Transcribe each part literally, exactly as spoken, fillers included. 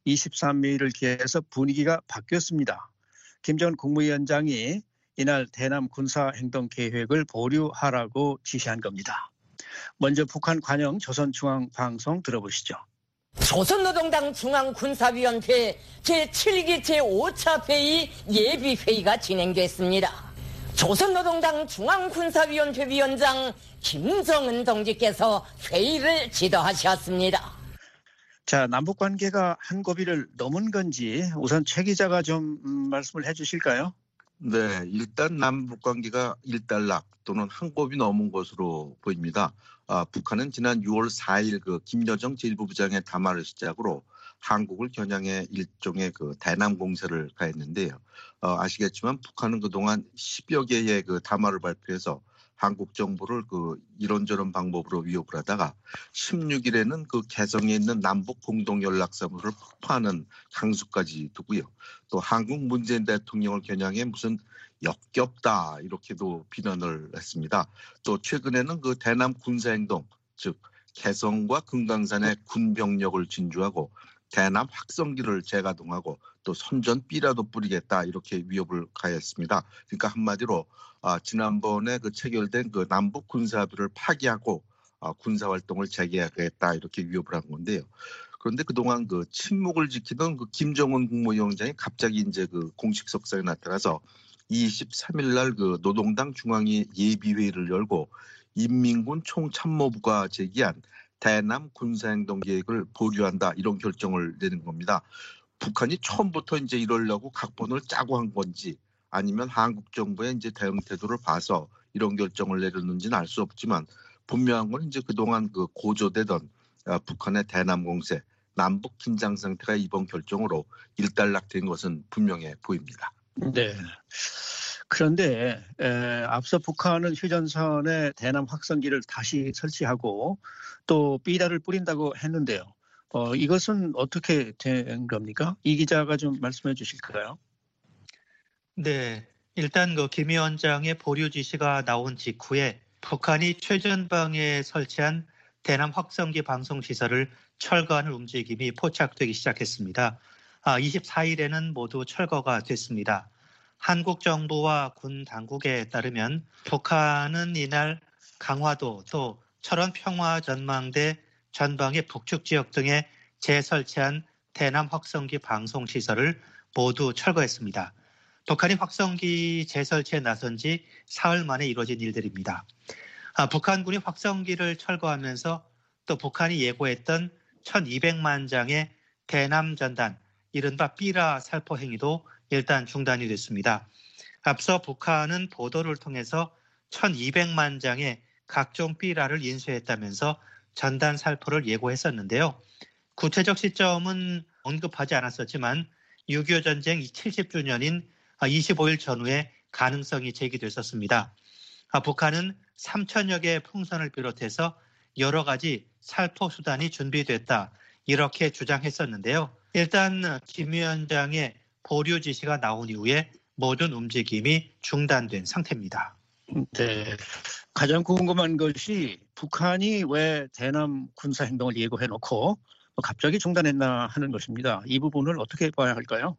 이십삼 일을 기해서 분위기가 바뀌었습니다. 김정은 국무위원장이 이날 대남 군사행동 계획을 보류하라고 지시한 겁니다. 먼저 북한 관영 조선중앙방송 들어보시죠. 조선노동당 중앙군사위원회 제칠 기 제오 차 회의 예비회의가 진행됐습니다. 조선노동당 중앙군사위원회 위원장 김정은 동지께서 회의를 지도하셨습니다. 자, 남북 관계가 한 고비를 넘은 건지 우선 최 기자가 좀 음, 말씀을 해 주실까요? 네, 일단 남북 관계가 일단락 또는 한 고비 넘은 것으로 보입니다. 아, 북한은 지난 유월 사일 그 김여정 제일부 부장의 담화를 시작으로 한국을 겨냥해 일종의 그 대남 공세를 가했는데요. 어, 아시겠지만 북한은 그동안 십여 개의 그 담화를 발표해서 한국 정부를 그 이런저런 방법으로 위협을 하다가 십육 일에는 그 개성에 있는 남북 공동 연락사무소를 폭파하는 향수까지 두고요. 또 한국 문재인 대통령을 겨냥해 무슨 역겹다 이렇게도 비난을 했습니다. 또 최근에는 그 대남 군사행동 즉 개성과 금강산에 군 병력을 진주하고 대남 확성기를 재가동하고 또 선전 B라도 뿌리겠다 이렇게 위협을 가했습니다. 그러니까 한마디로 아, 지난번에 그 체결된 그 남북 군사합의를 파기하고 아, 군사 활동을 재개하겠다 이렇게 위협을 한 건데요. 그런데 그동안 그 침묵을 지키던 그 김정은 국무위원장이 갑자기 이제 그 공식 석상에 나타나서 이십삼 일 날 그 노동당 중앙위 예비회의를 열고 인민군 총참모부가 제기한 대남 군사행동 계획을 보류한다 이런 결정을 내는 겁니다. 북한이 처음부터 이제 이러려고 각본을 짜고 한 건지 아니면 한국 정부의 이제 대응 태도를 봐서 이런 결정을 내렸는지는 알 수 없지만 분명한 건 이제 그동안 그 고조되던 북한의 대남 공세, 남북 긴장 상태가 이번 결정으로 일단락된 것은 분명해 보입니다. 네. 그런데 에, 앞서 북한은 휴전선에 대남 확성기를 다시 설치하고 또 B다를 뿌린다고 했는데요. 어, 이것은 어떻게 된 겁니까? 이 기자가 좀 말씀해 주실까요? 네, 일단 그 김 위원장의 보류 지시가 나온 직후에 북한이 최전방에 설치한 대남 확성기 방송 시설을 철거하는 움직임이 포착되기 시작했습니다. 아, 이십사 일에는 모두 철거가 됐습니다. 한국 정부와 군 당국에 따르면 북한은 이날 강화도 또 철원 평화전망대 전방의 북측 지역 등에 재설치한 대남 확성기 방송 시설을 모두 철거했습니다. 북한이 확성기 재설치에 나선 지 사흘 만에 이루어진 일들입니다. 아, 북한군이 확성기를 철거하면서 또 북한이 예고했던 천이백만 장의 대남 전단, 이른바 B라 살포 행위도 일단 중단이 됐습니다. 앞서 북한은 보도를 통해서 천이백만 장의 각종 B라를 인수했다면서 전단 살포를 예고했었는데요. 구체적 시점은 언급하지 않았었지만 육이오 전쟁 칠십 주년인 이십오 일 전후에 가능성이 제기됐었습니다. 북한은 삼천여 개의 풍선을 비롯해서 여러 가지 살포 수단이 준비됐다 이렇게 주장했었는데요. 일단 김 위원장의 보류 지시가 나온 이후에 모든 움직임이 중단된 상태입니다. 네, 가장 궁금한 것이 북한이 왜 대남 군사 행동을 예고해놓고 갑자기 중단했나 하는 것입니다. 이 부분을 어떻게 봐야 할까요?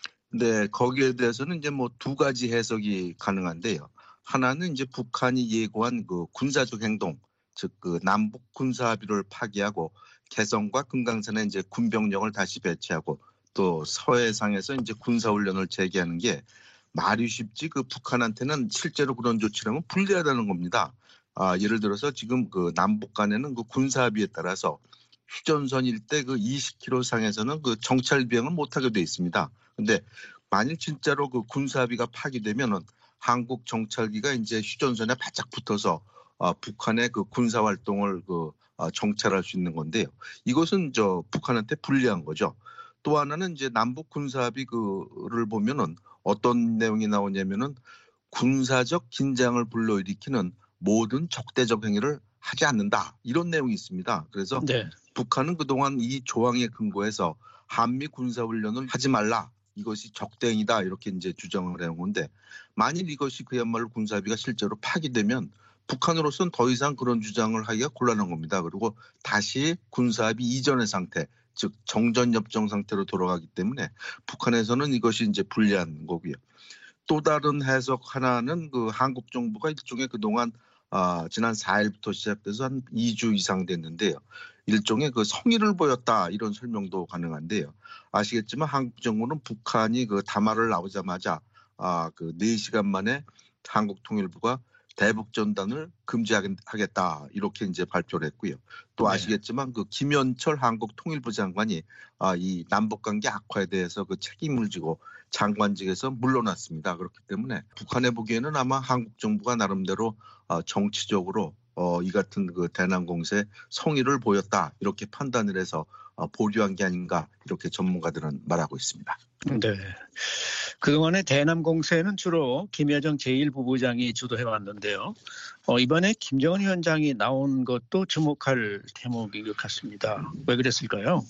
네, 거기에 대해서는 이제 뭐 두 가지 해석이 가능한데요. 하나는 이제 북한이 예고한 그 군사적 행동, 즉 그 남북 군사 합의를 파기하고 개성과 금강산에 이제 군병력을 다시 배치하고 또 서해상에서 이제 군사훈련을 재개하는 게 말이 쉽지 그 북한한테는 실제로 그런 조치라면 불리하다는 겁니다. 아, 예를 들어서 지금 그 남북 간에는 그 군사 합의에 따라서 휴전선 일대 그 이십 킬로미터 상에서는 그 정찰 비행을 못하게 돼 있습니다. 근데 만일 진짜로 그 군사 합의가 파기되면은 한국 정찰기가 이제 휴전선에 바짝 붙어서 어, 북한의 그 군사 활동을 그 어, 정찰할 수 있는 건데요. 이것은 저 북한한테 불리한 거죠. 또 하나는 이제 남북 군사 합의 그를 보면은 어떤 내용이 나오냐면은 군사적 긴장을 불러일으키는 모든 적대적 행위를 하지 않는다 이런 내용이 있습니다. 그래서 네. 북한은 그동안 이 조항에 근거해서 한미 군사훈련을 하지 말라. 이것이 적대행위다 이렇게 이제 주장을 해온 건데 만일 이것이 그야말로 군사합의가 실제로 파기되면 북한으로서는 더 이상 그런 주장을 하기가 곤란한 겁니다. 그리고 다시 군사합의 이전의 상태, 즉 정전 협정 상태로 돌아가기 때문에 북한에서는 이것이 이제 불리한 거고요. 또 다른 해석 하나는 그 한국 정부가 일종의 그동안 아, 지난 사 일부터 시작돼서 한 이 주 이상 됐는데요. 일종의 그 성의를 보였다 이런 설명도 가능한데요. 아시겠지만 한국 정부는 북한이 그 담화를 나오자마자 아, 그 네 시간 만에 한국 통일부가 대북 전단을 금지하겠다 이렇게 이제 발표를 했고요. 또 아시겠지만 그 김현철 한국 통일부 장관이 아, 이 남북 관계 악화에 대해서 그 책임을 지고 장관직에서 물러났습니다. 그렇기 때문에 북한에 보기에는 아마 한국 정부가 나름대로 어, 정치적으로 어, 이 같은 그 대남 공세에 성의를 보였다 이렇게 판단을 해서 어, 보류한 게 아닌가 이렇게 전문가들은 말하고 있습니다. 네. 그동안의 대남 공세는 주로 김여정 제일 부부장이 주도해 왔는데요. 어, 이번에 김정은 위원장이 나온 것도 주목할 대목인 것 같습니다. 왜 그랬을까요?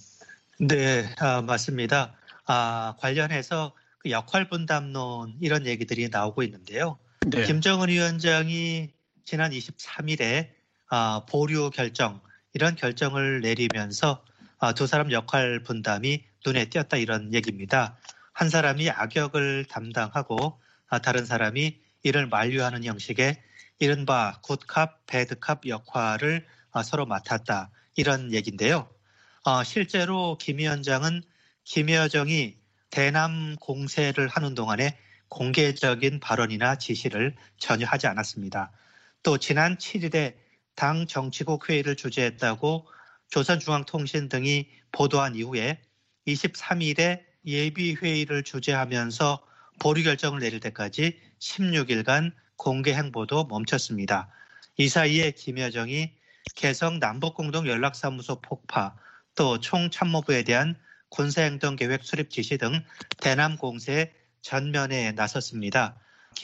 네, 아, 맞습니다. 아, 관련해서 그 역할 분담론 이런 얘기들이 나오고 있는데요. 네. 김정은 위원장이 지난 이십삼 일에 아, 보류 결정 이런 결정을 내리면서 아, 두 사람 역할 분담이 눈에 띄었다 이런 얘기입니다. 한 사람이 악역을 담당하고 아, 다른 사람이 이를 만류하는 형식의 이른바 굿캅, 배드캅 역할을 아, 서로 맡았다 이런 얘기인데요. 아, 실제로 김 위원장은 김여정이 대남 공세를 하는 동안에 공개적인 발언이나 지시를 전혀 하지 않았습니다. 또 지난 칠 일에 당 정치국 회의를 주재했다고 조선중앙통신 등이 보도한 이후에 이십삼 일에 예비회의를 주재하면서 보류 결정을 내릴 때까지 십육 일간 공개 행보도 멈췄습니다. 이 사이에 김여정이 개성 남북공동연락사무소 폭파, 또 총참모부에 대한 군사행동계획 수립 지시 등 대남 공세에 전면에 나섰습니다.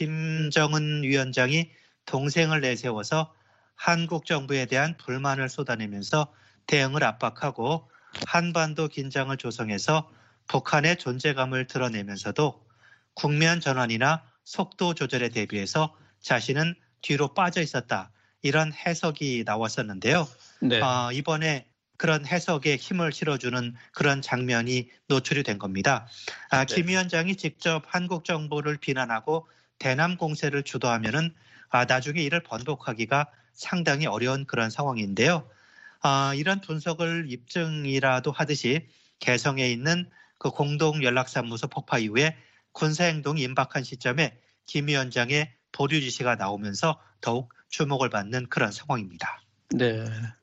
김정은 위원장이 동생을 내세워서 한국 정부에 대한 불만을 쏟아내면서 대응을 압박하고 한반도 긴장을 조성해서 북한의 존재감을 드러내면서도 국면 전환이나 속도 조절에 대비해서 자신은 뒤로 빠져 있었다. 이런 해석이 나왔었는데요. 네. 어, 이번에 그런 해석에 힘을 실어주는 그런 장면이 노출이 된 겁니다. 아, 네. 김 위원장이 직접 한국 정부를 비난하고 대남 공세를 주도하면은 아, 나중에 이를 번복하기가 상당히 어려운 그런 상황인데요. 아, 이런 분석을 입증이라도 하듯이 개성에 있는 그 공동연락사무소 폭파 이후에 군사행동이 임박한 시점에 김 위원장의 보류 지시가 나오면서 더욱 주목을 받는 그런 상황입니다. 네.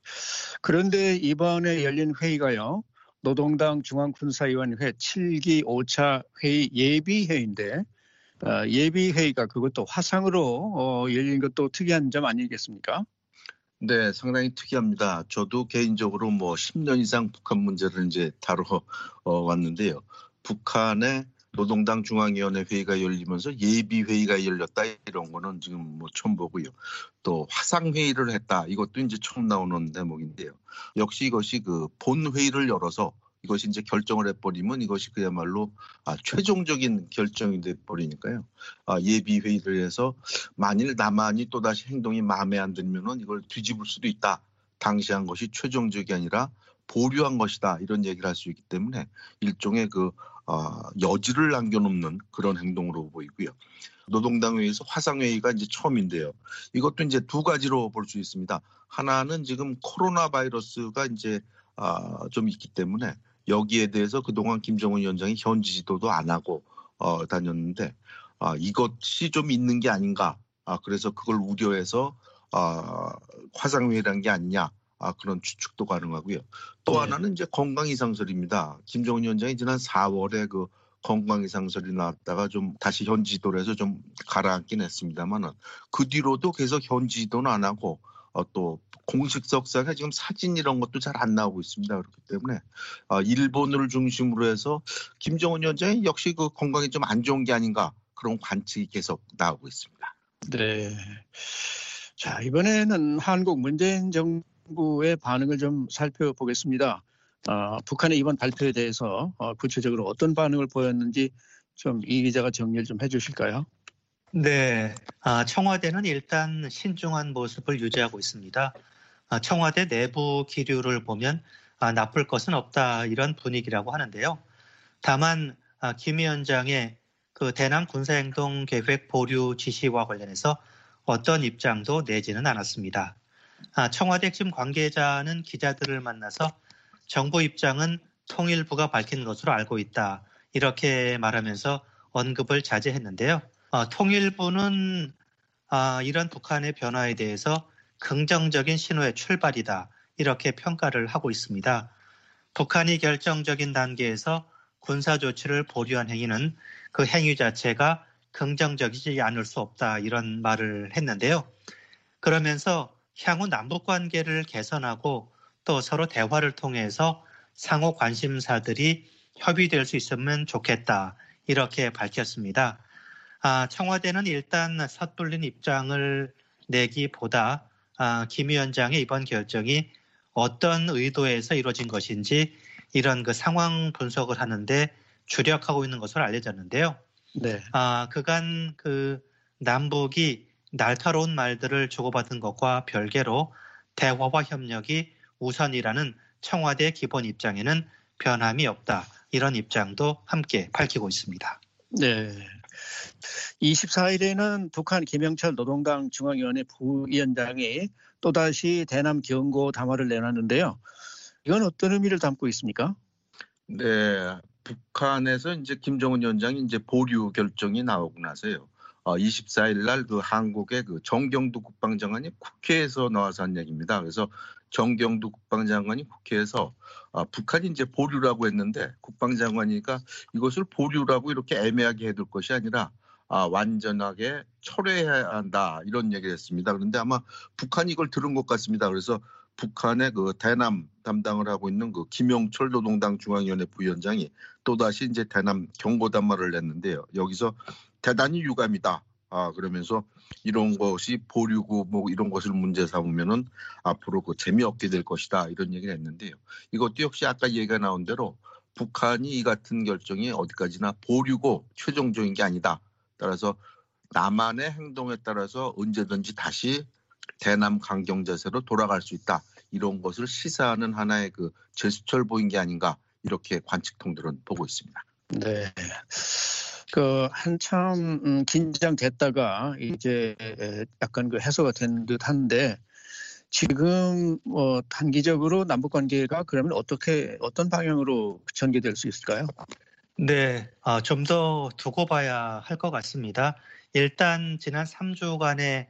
그런데 이번에 열린 회의가요. 노동당 중앙군사위원회 칠 기 오 차 회의 예비회의인데 어, 예비회의가 그것도 화상으로 어, 열린 것도 특이한 점 아니겠습니까? 네, 상당히 특이합니다. 저도 개인적으로 뭐 십 년 이상 북한 문제를 이제 다뤄 어, 왔는데요. 북한의 노동당 중앙위원회 회의가 열리면서 예비 회의가 열렸다 이런 거는 지금 뭐 처음 보고요. 또 화상 회의를 했다 이것도 이제 처음 나오는 대목인데요. 역시 이것이 그 본 회의를 열어서 이것이 이제 결정을 해버리면 이것이 그야말로 아, 최종적인 결정이 돼버리니까요. 아, 예비 회의를 해서 만일 남한이 또다시 행동이 마음에 안 들면은 이걸 뒤집을 수도 있다. 당시 한 것이 최종적이 아니라 보류한 것이다. 이런 얘기를 할 수 있기 때문에 일종의 그 어, 여지를 남겨놓는 그런 행동으로 보이고요. 노동당 회의에서 화상 회의가 이제 처음인데요. 이것도 이제 두 가지로 볼 수 있습니다. 하나는 지금 코로나 바이러스가 이제 아, 좀 있기 때문에 여기에 대해서 그동안 김정은 위원장이 현지 지도도 안 하고 어, 다녔는데 아, 이것이 좀 있는 게 아닌가. 아, 그래서 그걸 우려해서 아, 화상회의라는 게 아니냐. 아, 그런 추측도 가능하고요. 또 네. 하나는 이제 건강 이상설입니다. 김정은 위원장이 지난 사월에 그 건강 이상설이 나왔다가 좀 다시 현지 지도를 해서 좀 가라앉긴 했습니다만은 그 뒤로도 계속 현지 지도는 안 하고 어, 또 공식석상에 지금 사진 이런 것도 잘 안 나오고 있습니다. 그렇기 때문에 어, 일본을 중심으로 해서 김정은 위원장이 역시 그 건강이 좀 안 좋은 게 아닌가 그런 관측이 계속 나오고 있습니다. 네. 자, 이번에는 한국 문재인 정부의 반응을 좀 살펴보겠습니다. 어, 북한의 이번 발표에 대해서 어, 구체적으로 어떤 반응을 보였는지 좀 이 기자가 정리를 좀 해주실까요? 네, 아, 청와대는 일단 신중한 모습을 유지하고 있습니다. 아, 청와대 내부 기류를 보면 나쁠 것은 없다 이런 분위기라고 하는데요. 다만 김 위원장의 그 대남 군사행동 계획 보류 지시와 관련해서 어떤 입장도 내지는 않았습니다. 청와대 핵심 관계자는 기자들을 만나서 정부 입장은 통일부가 밝힌 것으로 알고 있다 이렇게 말하면서 언급을 자제했는데요. 통일부는 이런 북한의 변화에 대해서 긍정적인 신호의 출발이다 이렇게 평가를 하고 있습니다. 북한이 결정적인 단계에서 군사조치를 보류한 행위는 그 행위 자체가 긍정적이지 않을 수 없다 이런 말을 했는데요. 그러면서 향후 남북관계를 개선하고 또 서로 대화를 통해서 상호 관심사들이 협의될 수 있으면 좋겠다 이렇게 밝혔습니다. 아, 청와대는 일단 섣불린 입장을 내기보다 아, 김 위원장의 이번 결정이 어떤 의도에서 이루어진 것인지 이런 그 상황 분석을 하는데 주력하고 있는 것으로 알려졌는데요. 네. 아, 그간 그 남북이 날카로운 말들을 주고받은 것과 별개로 대화와 협력이 우선이라는 청와대의 기본 입장에는 변함이 없다. 이런 입장도 함께 밝히고 있습니다. 네. 이십사 일에는 북한 김영철 노동당 중앙위원회 부위원장이 또다시 대남 경고 담화를 내놨는데요. 이건 어떤 의미를 담고 있습니까? 네. 북한에서 이제 김정은 위원장이 이제 보류 결정이 나오고 나서요. 어, 이십사 일 날 그 한국의 그 정경두 국방장관이 국회에서 나와서 한 얘기입니다. 그래서 정경두 국방장관이 국회에서 아, 북한이 이제 보류라고 했는데 국방장관이니까 이것을 보류라고 이렇게 애매하게 해둘 것이 아니라 아, 완전하게 철회해야 한다 이런 얘기를 했습니다. 그런데 아마 북한이 이걸 들은 것 같습니다. 그래서 북한의 그 대남 담당을 하고 있는 그 김영철 노동당 중앙위원회 부위원장이 또다시 이제 대남 경고 담화를 냈는데요. 여기서 대단히 유감이다. 아, 그러면서 이런 것이 보류고 뭐 이런 것을 문제 삼으면은 앞으로 그 재미없게 될 것이다. 이런 얘기를 했는데요. 이것도 역시 아까 얘기가 나온 대로 북한이 이 같은 결정이 어디까지나 보류고 최종적인 게 아니다. 따라서 남한의 행동에 따라서 언제든지 다시 대남 강경 자세로 돌아갈 수 있다. 이런 것을 시사하는 하나의 그 제스처를 보인 게 아닌가 이렇게 관측통들은 보고 있습니다. 네. 그 한참 음, 긴장됐다가 이제 약간 그 해소가 된 듯한데 지금 뭐 단기적으로 남북 관계가 그러면 어떻게 어떤 방향으로 전개될 수 있을까요? 네, 어, 좀 더 두고 봐야 할 것 같습니다. 일단 지난 삼 주간의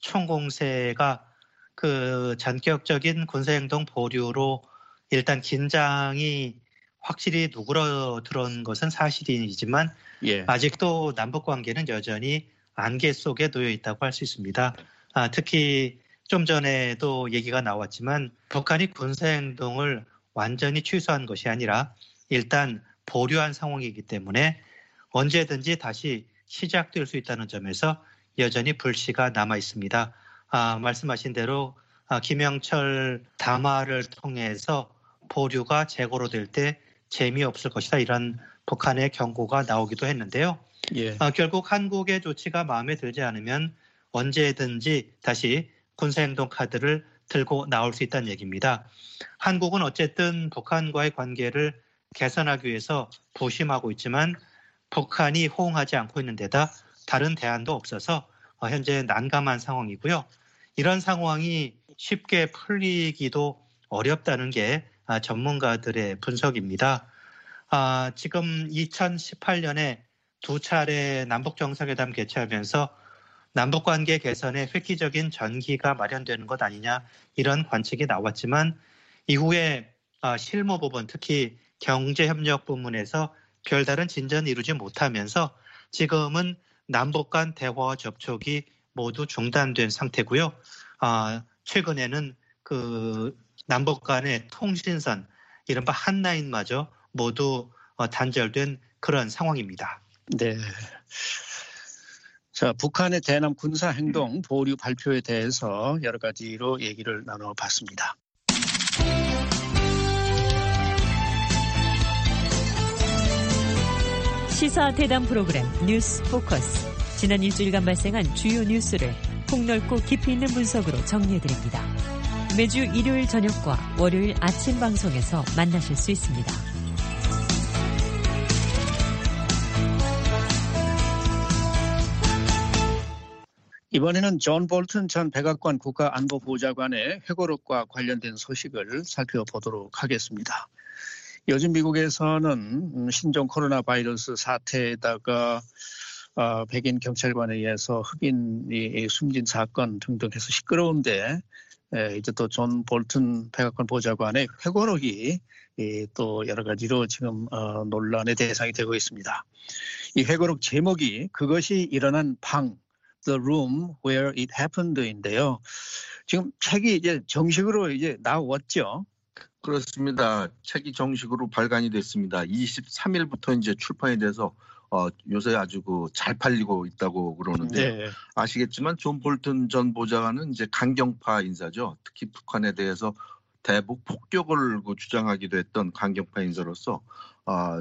총공세가 그 전격적인 군사행동 보류로 일단 긴장이 확실히 누그러들어온 것은 사실이지만 예. 아직도 남북관계는 여전히 안개 속에 놓여 있다고 할 수 있습니다. 아, 특히 좀 전에도 얘기가 나왔지만 북한이 군사행동을 완전히 취소한 것이 아니라 일단 보류한 상황이기 때문에 언제든지 다시 시작될 수 있다는 점에서 여전히 불씨가 남아 있습니다. 아, 말씀하신 대로 아, 김영철 담화를 통해서 보류가 재고로 될 때 재미없을 것이다 이런 북한의 경고가 나오기도 했는데요. 예. 아, 결국 한국의 조치가 마음에 들지 않으면 언제든지 다시 군사행동 카드를 들고 나올 수 있다는 얘기입니다. 한국은 어쨌든 북한과의 관계를 개선하기 위해서 부심하고 있지만 북한이 호응하지 않고 있는 데다 다른 대안도 없어서 현재 난감한 상황이고요. 이런 상황이 쉽게 풀리기도 어렵다는 게 전문가들의 분석입니다. 아, 지금 이천십팔 년에 두 차례 남북정상회담 개최하면서 남북관계 개선에 획기적인 전기가 마련되는 것 아니냐 이런 관측이 나왔지만 이후에 실무 부분 특히 경제협력 부문에서 별다른 진전을 이루지 못하면서 지금은 남북 간 대화와 접촉이 모두 중단된 상태고요. 아, 최근에는 그 남북 간의 통신선 이른바 한라인마저 모두 단절된 그런 상황입니다. 네. 자, 북한의 대남 군사 행동 보류 발표에 대해서 여러 가지로 얘기를 나눠봤습니다. 시사 대담 프로그램 뉴스 포커스. 지난 일주일간 발생한 주요 뉴스를 폭넓고 깊이 있는 분석으로 정리해드립니다. 매주 일요일 저녁과 월요일 아침 방송에서 만나실 수 있습니다. 이번에는 존 볼튼 전 백악관 국가안보보좌관의 회고록과 관련된 소식을 살펴보도록 하겠습니다. 요즘 미국에서는 신종 코로나 바이러스 사태에다가 백인 경찰관에 의해서 흑인이 숨진 사건 등등 해서 시끄러운데 이제 또 존 볼튼 백악관 보좌관의 회고록이 또 여러 가지로 지금 논란의 대상이 되고 있습니다. 이 회고록 제목이 그것이 일어난 방 The Room Where It Happened인데요. 지금 책이 이제 정식으로 이제 나왔죠. 그렇습니다. 책이 정식으로 발간이 됐습니다. 이십삼 일부터 이제 출판이 돼서 어, 요새 아주 그 잘 팔리고 있다고 그러는데 네. 아시겠지만 존 볼튼 전 보좌관은 이제 강경파 인사죠. 특히 북한에 대해서 대북 폭격을 그 주장하기도 했던 강경파 인사로서 어,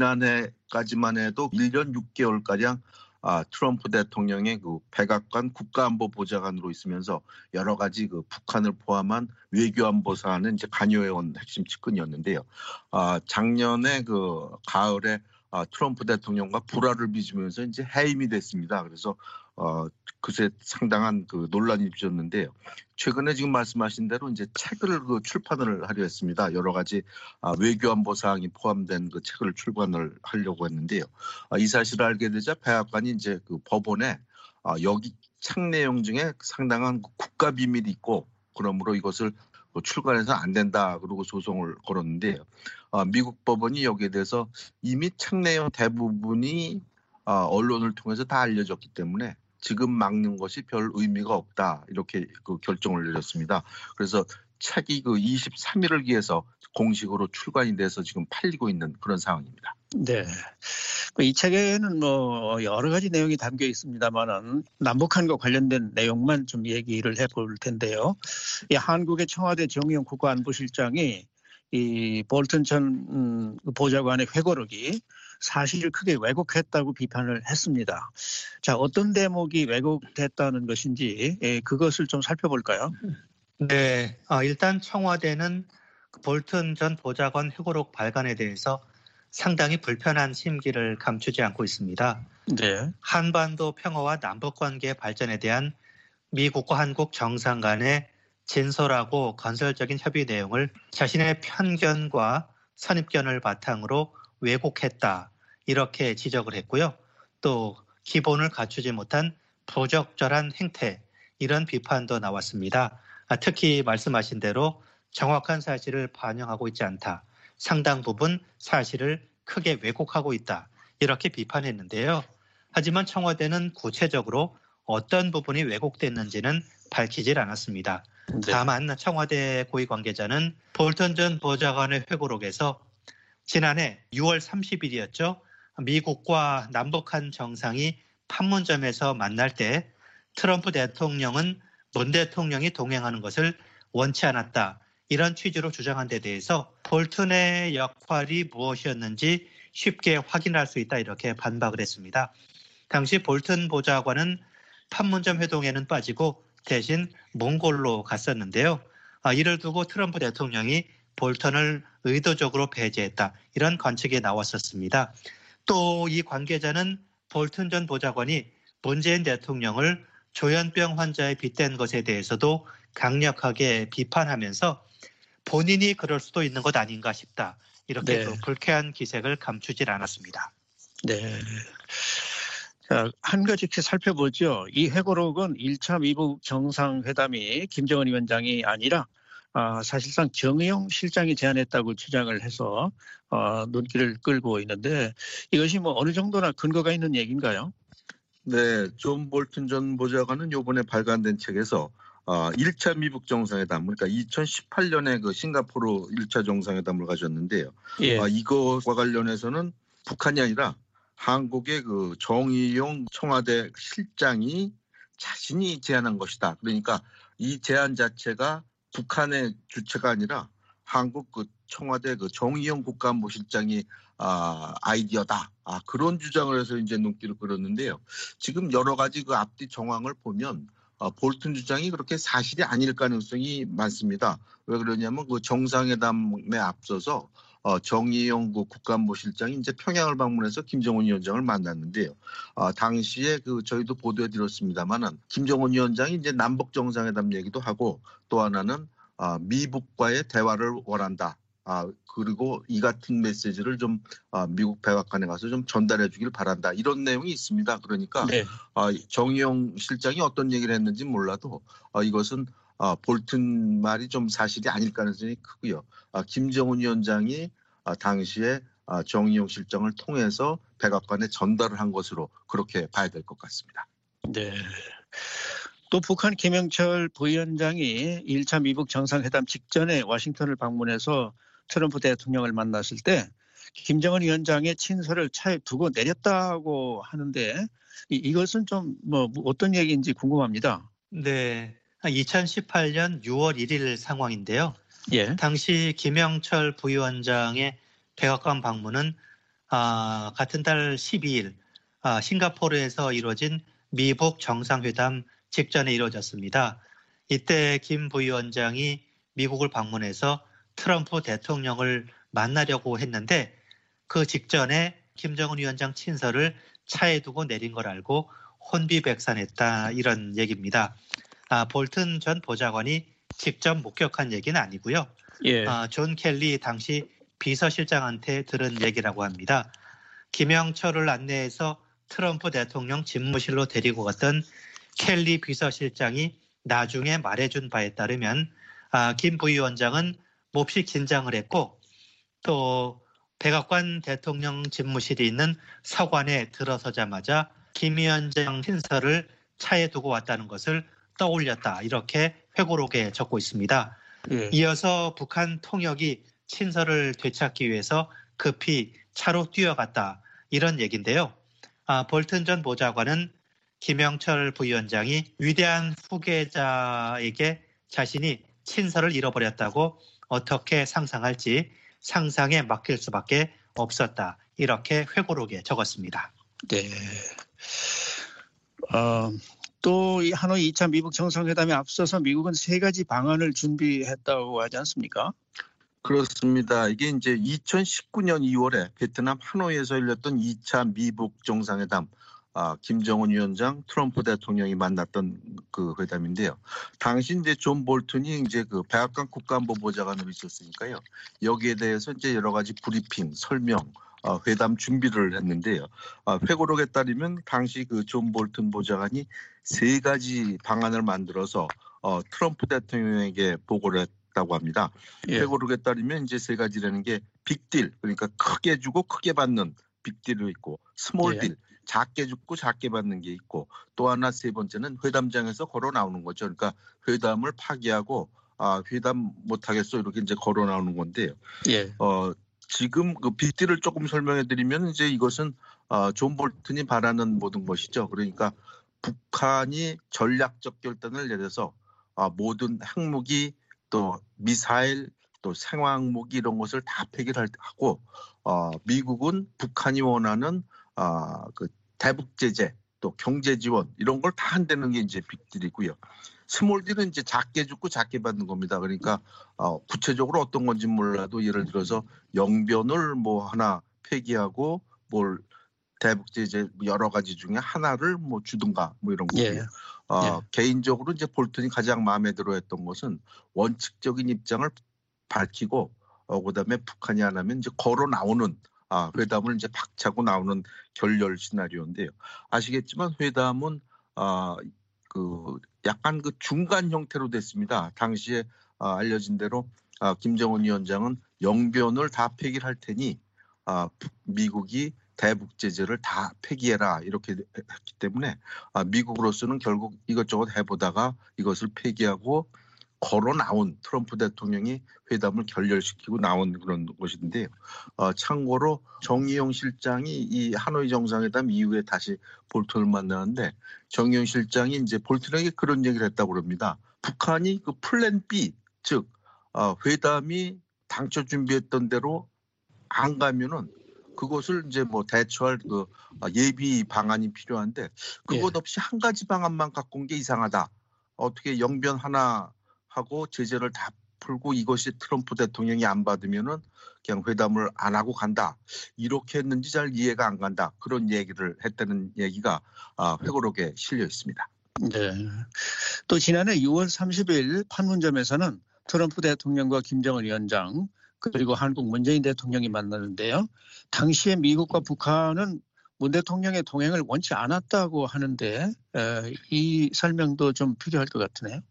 지난해까지만 해도 일 년 육 개월가량 아, 트럼프 대통령의 그 백악관 국가안보보좌관으로 있으면서 여러 가지 그 북한을 포함한 외교안보 사안은 이제 관여해온 핵심 측근이었는데요. 아, 작년에 그 가을에 아, 트럼프 대통령과 불화를 빚으면서 이제 해임이 됐습니다. 그래서 어, 그새 상당한 그 논란이 빚었는데요. 최근에 지금 말씀하신 대로 이제 책을 그 출판을 하려 했습니다. 여러 가지 아, 외교안보 사항이 포함된 그 책을 출간을 하려고 했는데요. 아, 이 사실을 알게 되자 백악관이 이제 그 법원에 아, 여기 책 내용 중에 상당한 국가 비밀이 있고 그러므로 이것을 출간해서 안 된다 그러고 소송을 걸었는데요. 아, 미국 법원이 여기에 대해서 이미 책 내용 대부분이 아, 언론을 통해서 다 알려졌기 때문에 지금 막는 것이 별 의미가 없다 이렇게 그 결정을 내렸습니다. 그래서 책이 그 이십삼 일을 기해서 공식으로 출간이 돼서 지금 팔리고 있는 그런 상황입니다. 네, 이 책에는 뭐 여러 가지 내용이 담겨 있습니다만은 남북한과 관련된 내용만 좀 얘기를 해볼 텐데요. 이 한국의 청와대 정의용 국가안보실장이 이 볼튼 전 보좌관의 회고록이 사실을 크게 왜곡했다고 비판을 했습니다. 자, 어떤 대목이 왜곡됐다는 것인지 그것을 좀 살펴볼까요? 네, 아, 일단 청와대는 볼튼 전 보좌관 회고록 발간에 대해서 상당히 불편한 심기를 감추지 않고 있습니다. 네. 한반도 평화와 남북관계 발전에 대한 미국과 한국 정상 간의 진솔하고 건설적인 협의 내용을 자신의 편견과 선입견을 바탕으로 왜곡했다 이렇게 지적을 했고요. 또 기본을 갖추지 못한 부적절한 행태 이런 비판도 나왔습니다. 특히 말씀하신 대로 정확한 사실을 반영하고 있지 않다. 상당 부분 사실을 크게 왜곡하고 있다. 이렇게 비판했는데요. 하지만 청와대는 구체적으로 어떤 부분이 왜곡됐는지는 밝히질 않았습니다. 네. 다만 청와대 고위 관계자는 볼튼 전 보좌관의 회고록에서 지난해 유월 삼십일이었죠. 미국과 남북한 정상이 판문점에서 만날 때 트럼프 대통령은 문 대통령이 동행하는 것을 원치 않았다. 이런 취지로 주장한 데 대해서 볼튼의 역할이 무엇이었는지 쉽게 확인할 수 있다. 이렇게 반박을 했습니다. 당시 볼튼 보좌관은 판문점 회동에는 빠지고 대신 몽골로 갔었는데요. 이를 두고 트럼프 대통령이 볼턴을 의도적으로 배제했다. 이런 관측이 나왔었습니다. 또 이 관계자는 볼튼 전 보좌관이 문재인 대통령을 조현병 환자에 빗댄 것에 대해서도 강력하게 비판하면서 본인이 그럴 수도 있는 것 아닌가 싶다. 이렇게 네. 불쾌한 기색을 감추질 않았습니다. 네. 자, 한 가지씩 살펴보죠. 이 회고록은 일 차 미북 정상회담이 김정은 위원장이 아니라 아, 사실상 정의용 실장이 제안했다고 주장을 해서 어, 눈길을 끌고 있는데 이것이 뭐 어느 정도나 근거가 있는 얘기인가요? 네, 존 볼튼 전 보좌관은 이번에 발간된 책에서 어, 일 차 미북 정상회담, 그러니까 이천십팔 년에 그 싱가포르 일 차 정상회담을 가졌는데요. 예. 어, 이것과 관련해서는 북한이 아니라 한국의 그 정의용 청와대 실장이 자신이 제안한 것이다. 그러니까 이 제안 자체가 북한의 주체가 아니라 한국 그 청와대 그 정의용 국가안보실장이 아, 아이디어다. 아, 그런 주장을 해서 이제 눈길을 끌었는데요. 지금 여러 가지 그 앞뒤 정황을 보면 어, 볼튼 주장이 그렇게 사실이 아닐 가능성이 많습니다. 왜 그러냐면 그 정상회담에 앞서서 어, 정의용 그 국가안보실장이 이제 평양을 방문해서 김정은 위원장을 만났는데요. 어, 당시에 그 저희도 보도해드렸습니다만은 김정은 위원장이 이제 남북 정상회담 얘기도 하고 또 하나는 어, 미북과의 대화를 원한다. 아, 그리고 이 같은 메시지를 좀 아, 미국 백악관에 가서 좀 전달해 주길 바란다. 이런 내용이 있습니다. 그러니까 네. 아, 정의용 실장이 어떤 얘기를 했는지 몰라도 아, 이것은 아, 볼튼 말이 좀 사실이 아닐 가능성이 크고요. 아, 김정은 위원장이 아, 당시에 아, 정의용 실장을 통해서 백악관에 전달을 한 것으로 그렇게 봐야 될 것 같습니다. 네. 또 북한 김영철 부위원장이 일 차 미북 정상회담 직전에 워싱턴을 방문해서 트럼프 대통령을 만났을 때 김정은 위원장의 친서를 차에 두고 내렸다고 하는데 이, 이것은 좀 뭐 어떤 얘기인지 궁금합니다. 네, 이천십팔 년 유월 일일 상황인데요. 예. 당시 김영철 부위원장의 백악관 방문은 아, 같은 달 십이일 아, 싱가포르에서 이루어진 미북 정상회담 직전에 이루어졌습니다. 이때 김 부위원장이 미국을 방문해서 트럼프 대통령을 만나려고 했는데 그 직전에 김정은 위원장 친서를 차에 두고 내린 걸 알고 혼비백산했다 이런 얘기입니다. 아, 볼튼 전 보좌관이 직접 목격한 얘기는 아니고요. 예. 아, 존 켈리 당시 비서실장한테 들은 얘기라고 합니다. 김영철을 안내해서 트럼프 대통령 집무실로 데리고 갔던 켈리 비서실장이 나중에 말해준 바에 따르면 아, 김 부위원장은 몹시 긴장을 했고 또 백악관 대통령 집무실이 있는 서관에 들어서자마자 김 위원장 친서를 차에 두고 왔다는 것을 떠올렸다. 이렇게 회고록에 적고 있습니다. 예. 이어서 북한 통역이 친서를 되찾기 위해서 급히 차로 뛰어갔다. 이런 얘기인데요. 아, 볼튼 전 보좌관은 김영철 부위원장이 위대한 후계자에게 자신이 친서를 잃어버렸다고 어떻게 상상할지 상상에 맡길 수밖에 없었다. 이렇게 회고록에 적었습니다. 네. 어, 또 이 하노이 이 차 미북 정상회담에 앞서서 미국은 세 가지 방안을 준비했다고 하지 않습니까? 그렇습니다. 이게 이제 이천십구 년 이월에 베트남 하노이에서 열렸던 이 차 미북 정상회담. 아, 김정은 위원장, 트럼프 대통령이 만났던 그 회담인데요. 당시 이제 존 볼튼이 이제 그 백악관 국가안보보좌관으로 있었으니까요. 여기에 대해서 이제 여러 가지 브리핑, 설명, 어, 회담 준비를 했는데요. 어, 회고록에 따르면 당시 그 존 볼튼 보좌관이 세 가지 방안을 만들어서 어, 트럼프 대통령에게 보고를 했다고 합니다. 예. 회고록에 따르면 이제 세 가지라는 게 빅딜, 그러니까 크게 주고 크게 받는 빅딜이 있고 스몰딜. 예. 작게 죽고 작게 받는 게 있고 또 하나 세 번째는 회담장에서 걸어 나오는 거죠. 그러니까 회담을 파기하고 아, 회담 못하겠어 이렇게 이제 걸어 나오는 건데요. 예. 어, 지금 그 빅딜을 조금 설명해 드리면 이제 이것은 어, 존 볼튼이 바라는 모든 것이죠. 그러니까 북한이 전략적 결단을 내려서 어, 모든 핵무기 또 미사일 또 생화학무기 이런 것을 다 폐기를 하고 어, 미국은 북한이 원하는 어, 그 대북 제재 또 경제 지원 이런 걸 다 한다는 게 이제 빅딜이고요. 스몰딜은 이제 작게 죽고 작게 받는 겁니다. 그러니까 어, 구체적으로 어떤 건지 몰라도 예를 들어서 영변을 뭐 하나 폐기하고 뭘 대북 제재 여러 가지 중에 하나를 뭐 주든가 뭐 이런 거고요. 예. 어, 예. 개인적으로 이제 볼튼이 가장 마음에 들어했던 것은 원칙적인 입장을 밝히고 어, 그다음에 북한이 안 하면 이제 걸어 나오는 아, 회담을 이제 박차고 나오는 결렬 시나리오인데요. 아시겠지만 회담은 아, 그 약간 그 중간 형태로 됐습니다. 당시에 아, 알려진 대로 아, 김정은 위원장은 영변을 다 폐기를 할 테니 아, 미국이 대북 제재를 다 폐기해라 이렇게 했기 때문에 아, 미국으로서는 결국 이것저것 해보다가 이것을 폐기하고 걸어 나온 트럼프 대통령이 회담을 결렬시키고 나온 그런 것인데요. 어, 참고로 정의용 실장이 이 하노이 정상회담 이후에 다시 볼튼을 만나는데 정의용 실장이 이제 볼튼에게 그런 얘기를 했다고 합니다. 북한이 그 플랜 B, 즉 어, 회담이 당초 준비했던 대로 안 가면은 그것을 이제 뭐 대처할 그 예비 방안이 필요한데 그것 없이 한 가지 방안만 갖고 온 게 이상하다. 어떻게 영변 하나 하고 제재를 다 풀고 이것이 트럼프 대통령이 안 받으면은 그냥 회담을 안 하고 간다. 이렇게 했는지 잘 이해가 안 간다. 그런 얘기를 했다는 얘기가 회고록에 실려 있습니다. 네. 또 지난해 유월 삼십일 판문점에서는 트럼프 대통령과 김정은 위원장 그리고 한국 문재인 대통령이 만나는데요. 당시에 미국과 북한은 문 대통령의 동행을 원치 않았다고 하는데 이 설명도 좀 필요할 것 같으네요.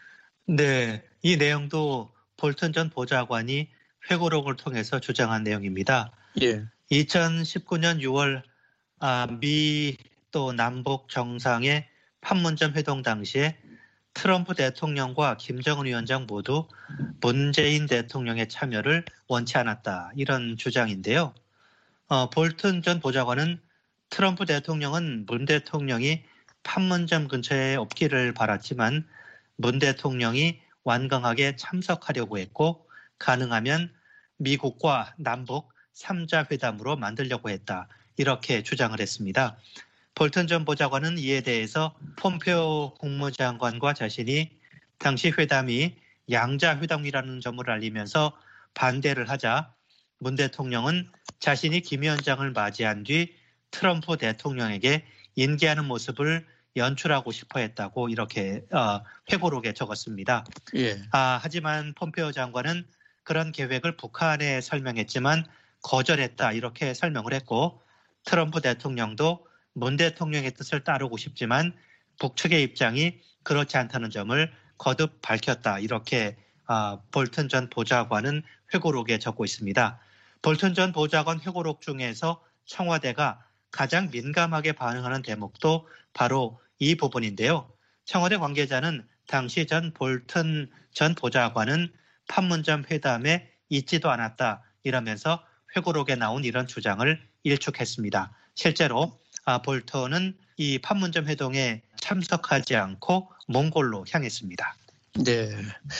네, 이 내용도 볼튼 전 보좌관이 회고록을 통해서 주장한 내용입니다. 예. 이천십구 년 유월 아, 미 또 남북 정상의 판문점 회동 당시에 트럼프 대통령과 김정은 위원장 모두 문재인 대통령의 참여를 원치 않았다. 이런 주장인데요. 어, 볼튼 전 보좌관은 트럼프 대통령은 문 대통령이 판문점 근처에 없기를 바랐지만 문 대통령이 완강하게 참석하려고 했고 가능하면 미국과 남북 삼 자 회담으로 만들려고 했다. 이렇게 주장을 했습니다. 볼튼 전 보좌관은 이에 대해서 폼페오 국무장관과 자신이 당시 회담이 양자 회담이라는 점을 알리면서 반대를 하자 문 대통령은 자신이 김 위원장을 맞이한 뒤 트럼프 대통령에게 인계하는 모습을 연출하고 싶어 했다고 이렇게 어, 회고록에 적었습니다. 예. 아, 하지만 폼페오 장관은 그런 계획을 북한에 설명했지만 거절했다 이렇게 설명을 했고 트럼프 대통령도 문 대통령의 뜻을 따르고 싶지만 북측의 입장이 그렇지 않다는 점을 거듭 밝혔다 이렇게 어, 볼튼 전 보좌관은 회고록에 적고 있습니다. 볼튼 전 보좌관 회고록 중에서 청와대가 가장 민감하게 반응하는 대목도 바로 이 부분인데요. 청와대 관계자는 당시 전 볼튼 전 보좌관은 판문점 회담에 있지도 않았다 이러면서 회고록에 나온 이런 주장을 일축했습니다. 실제로 볼턴은 이 판문점 회동에 참석하지 않고 몽골로 향했습니다. 네.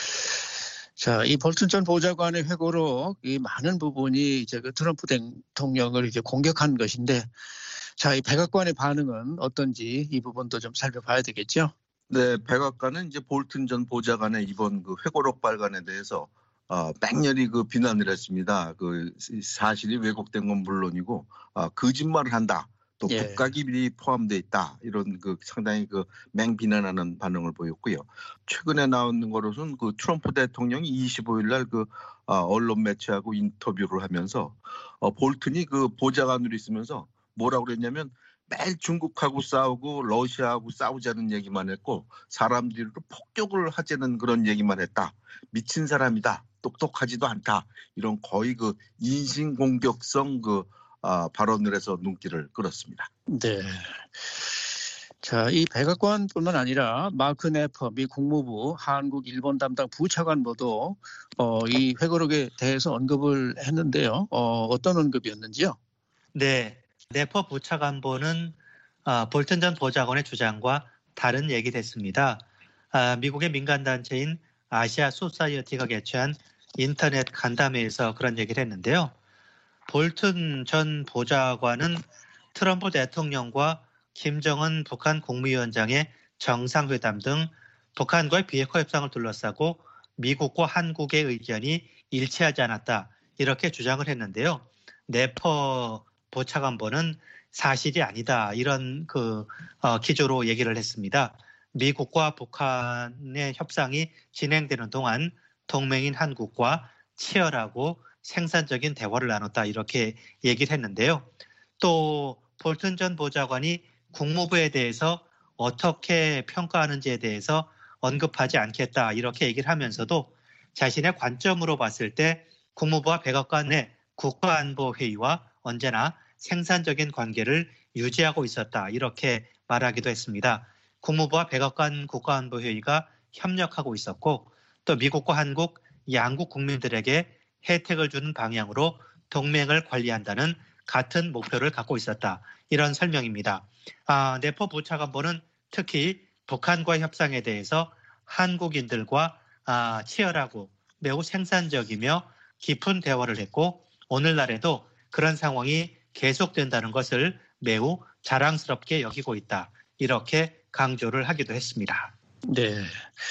자, 이 볼튼 전 보좌관의 회고록 이 많은 부분이 이제 그 트럼프 대통령을 이제 공격한 것인데, 자, 이 백악관의 반응은 어떤지 이 부분도 좀 살펴봐야 되겠죠? 네, 백악관은 이제 볼튼 전 보좌관의 이번 그 회고록 발간에 대해서 어, 맹렬히 그 비난을 했습니다. 그 사실이 왜곡된 건 물론이고 어, 거짓말을 한다. 또 예. 국가기밀이 포함되어 있다. 이런 그 상당히 그 맹비난하는 반응을 보였고요. 최근에 나오는 거로서는 그 트럼프 대통령이 이십오 일 날 그 어, 언론 매체하고 인터뷰를 하면서 어, 볼튼이 그 보좌관으로 있으면서 뭐라고 그랬냐면 매일 중국하고 싸우고 러시아하고 싸우자는 얘기만 했고 사람들을 폭격을 하자는 그런 얘기만 했다. 미친 사람이다. 똑똑하지도 않다. 이런 거의 그 인신공격성 그 아, 발언을 해서 눈길을 끌었습니다. 네. 자, 이 백악관뿐만 아니라 마크 네퍼 미 국무부 한국 일본 담당 부차관 모두 어, 이 회고록에 대해서 언급을 했는데요. 어, 어떤 언급이었는지요? 네, 네퍼 부차관보는 아, 볼튼 전 보좌관의 주장과 다른 얘기를 했습니다. 아, 미국의 민간단체인 아시아 소사이어티가 개최한 인터넷 간담회에서 그런 얘기를 했는데요. 볼튼 전 보좌관은 트럼프 대통령과 김정은 북한 국무위원장의 정상회담 등 북한과의 비핵화 협상을 둘러싸고 미국과 한국의 의견이 일치하지 않았다 이렇게 주장을 했는데요. 네퍼 보차관보는 사실이 아니다 이런 그 어, 기조로 얘기를 했습니다. 미국과 북한의 협상이 진행되는 동안 동맹인 한국과 치열하고 생산적인 대화를 나눴다 이렇게 얘기를 했는데요. 또 볼튼 전 보좌관이 국무부에 대해서 어떻게 평가하는지에 대해서 언급하지 않겠다 이렇게 얘기를 하면서도 자신의 관점으로 봤을 때 국무부와 백악관의 국가안보회의와 언제나 생산적인 관계를 유지하고 있었다 이렇게 말하기도 했습니다. 국무부와 백악관 국가안보회의가 협력하고 있었고 또 미국과 한국 양국 국민들에게 혜택을 주는 방향으로 동맹을 관리한다는 같은 목표를 갖고 있었다. 이런 설명입니다. 아, 네퍼 부차관보는 특히 북한과의 협상에 대해서 한국인들과 아, 치열하고 매우 생산적이며 깊은 대화를 했고 오늘날에도 그런 상황이 계속된다는 것을 매우 자랑스럽게 여기고 있다. 이렇게 강조를 하기도 했습니다. 네.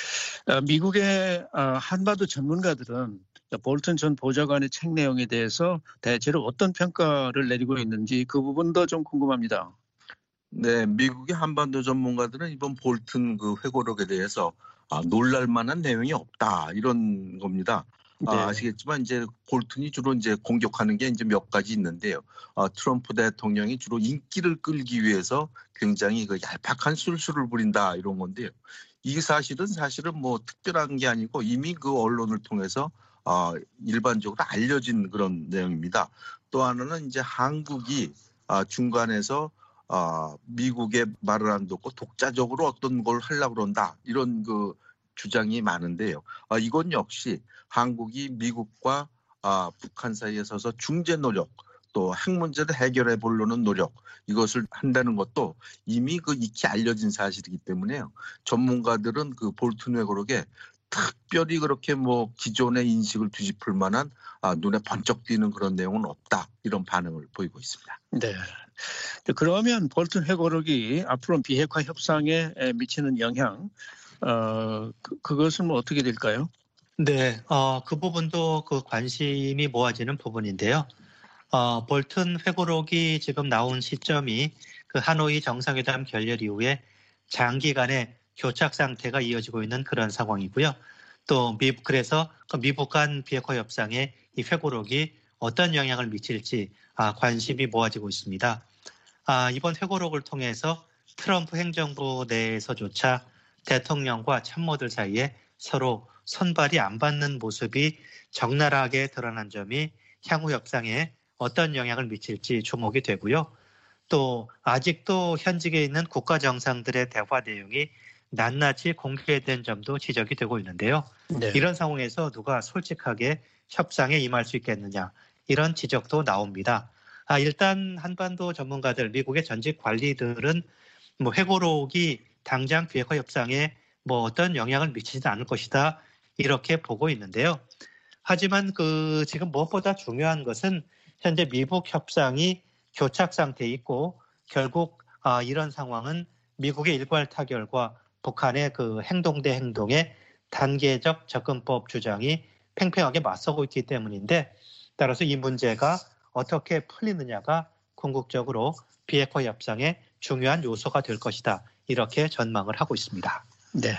미국의 한반도 전문가들은 볼튼 전 보좌관의 책 내용에 대해서 대체로 어떤 평가를 내리고 있는지 그 부분도 좀 궁금합니다. 네, 미국의 한반도 전문가들은 이번 볼튼 그 회고록에 대해서 아, 놀랄만한 내용이 없다 이런 겁니다. 아, 네. 아시겠지만 이제 볼튼이 주로 이제 공격하는 게 이제 몇 가지 있는데요. 아, 트럼프 대통령이 주로 인기를 끌기 위해서 굉장히 그 얄팍한 술수를 부린다 이런 건데요. 이 사실은 사실은 뭐 특별한 게 아니고 이미 그 언론을 통해서 아, 일반적으로 알려진 그런 내용입니다. 또 하나는 이제 한국이 아, 중간에서 아, 미국의 말을 안 듣고 독자적으로 어떤 걸 하려고 그런다 이런 그 주장이 많은데요. 아, 이건 역시 한국이 미국과 아, 북한 사이에 서서 중재 노력 또 핵 문제를 해결해 보려는 노력 이것을 한다는 것도 이미 그 익히 알려진 사실이기 때문에요. 전문가들은 그 볼튼 회고록에 특별히 그렇게 뭐 기존의 인식을 뒤집을 만한 아, 눈에 번쩍 띄는 그런 내용은 없다 이런 반응을 보이고 있습니다. 네. 그러면 볼튼 회고록이 앞으로 비핵화 협상에 미치는 영향, 어, 그, 그것은 뭐 어떻게 될까요? 네, 어, 그 부분도 그 관심이 모아지는 부분인데요. 어, 볼튼 회고록이 지금 나온 시점이 그 하노이 정상회담 결렬 이후에 장기간의 교착 상태가 이어지고 있는 그런 상황이고요. 또 미, 그래서 그 미북 간 비핵화 협상에 이 회고록이 어떤 영향을 미칠지 아, 관심이 모아지고 있습니다. 아, 이번 회고록을 통해서 트럼프 행정부 내에서조차 대통령과 참모들 사이에 서로 손발이 안 받는 모습이 적나라하게 드러난 점이 향후 협상에 어떤 영향을 미칠지 주목이 되고요. 또 아직도 현직에 있는 국가 정상들의 대화 내용이 낱낱이 공개된 점도 지적이 되고 있는데요. 네. 이런 상황에서 누가 솔직하게 협상에 임할 수 있겠느냐 이런 지적도 나옵니다. 아, 일단 한반도 전문가들, 미국의 전직 관리들은 뭐 회고록이 당장 비핵화 협상에 뭐 어떤 영향을 미치지 않을 것이다 이렇게 보고 있는데요. 하지만 그 지금 무엇보다 중요한 것은 현재 미북 협상이 교착 상태에 있고 결국 아, 이런 상황은 미국의 일괄 타결과 북한의 그 행동 대 행동의 단계적 접근법 주장이 팽팽하게 맞서고 있기 때문인데 따라서 이 문제가 어떻게 풀리느냐가 궁극적으로 비핵화 협상의 중요한 요소가 될 것이다. 이렇게 전망을 하고 있습니다. 네.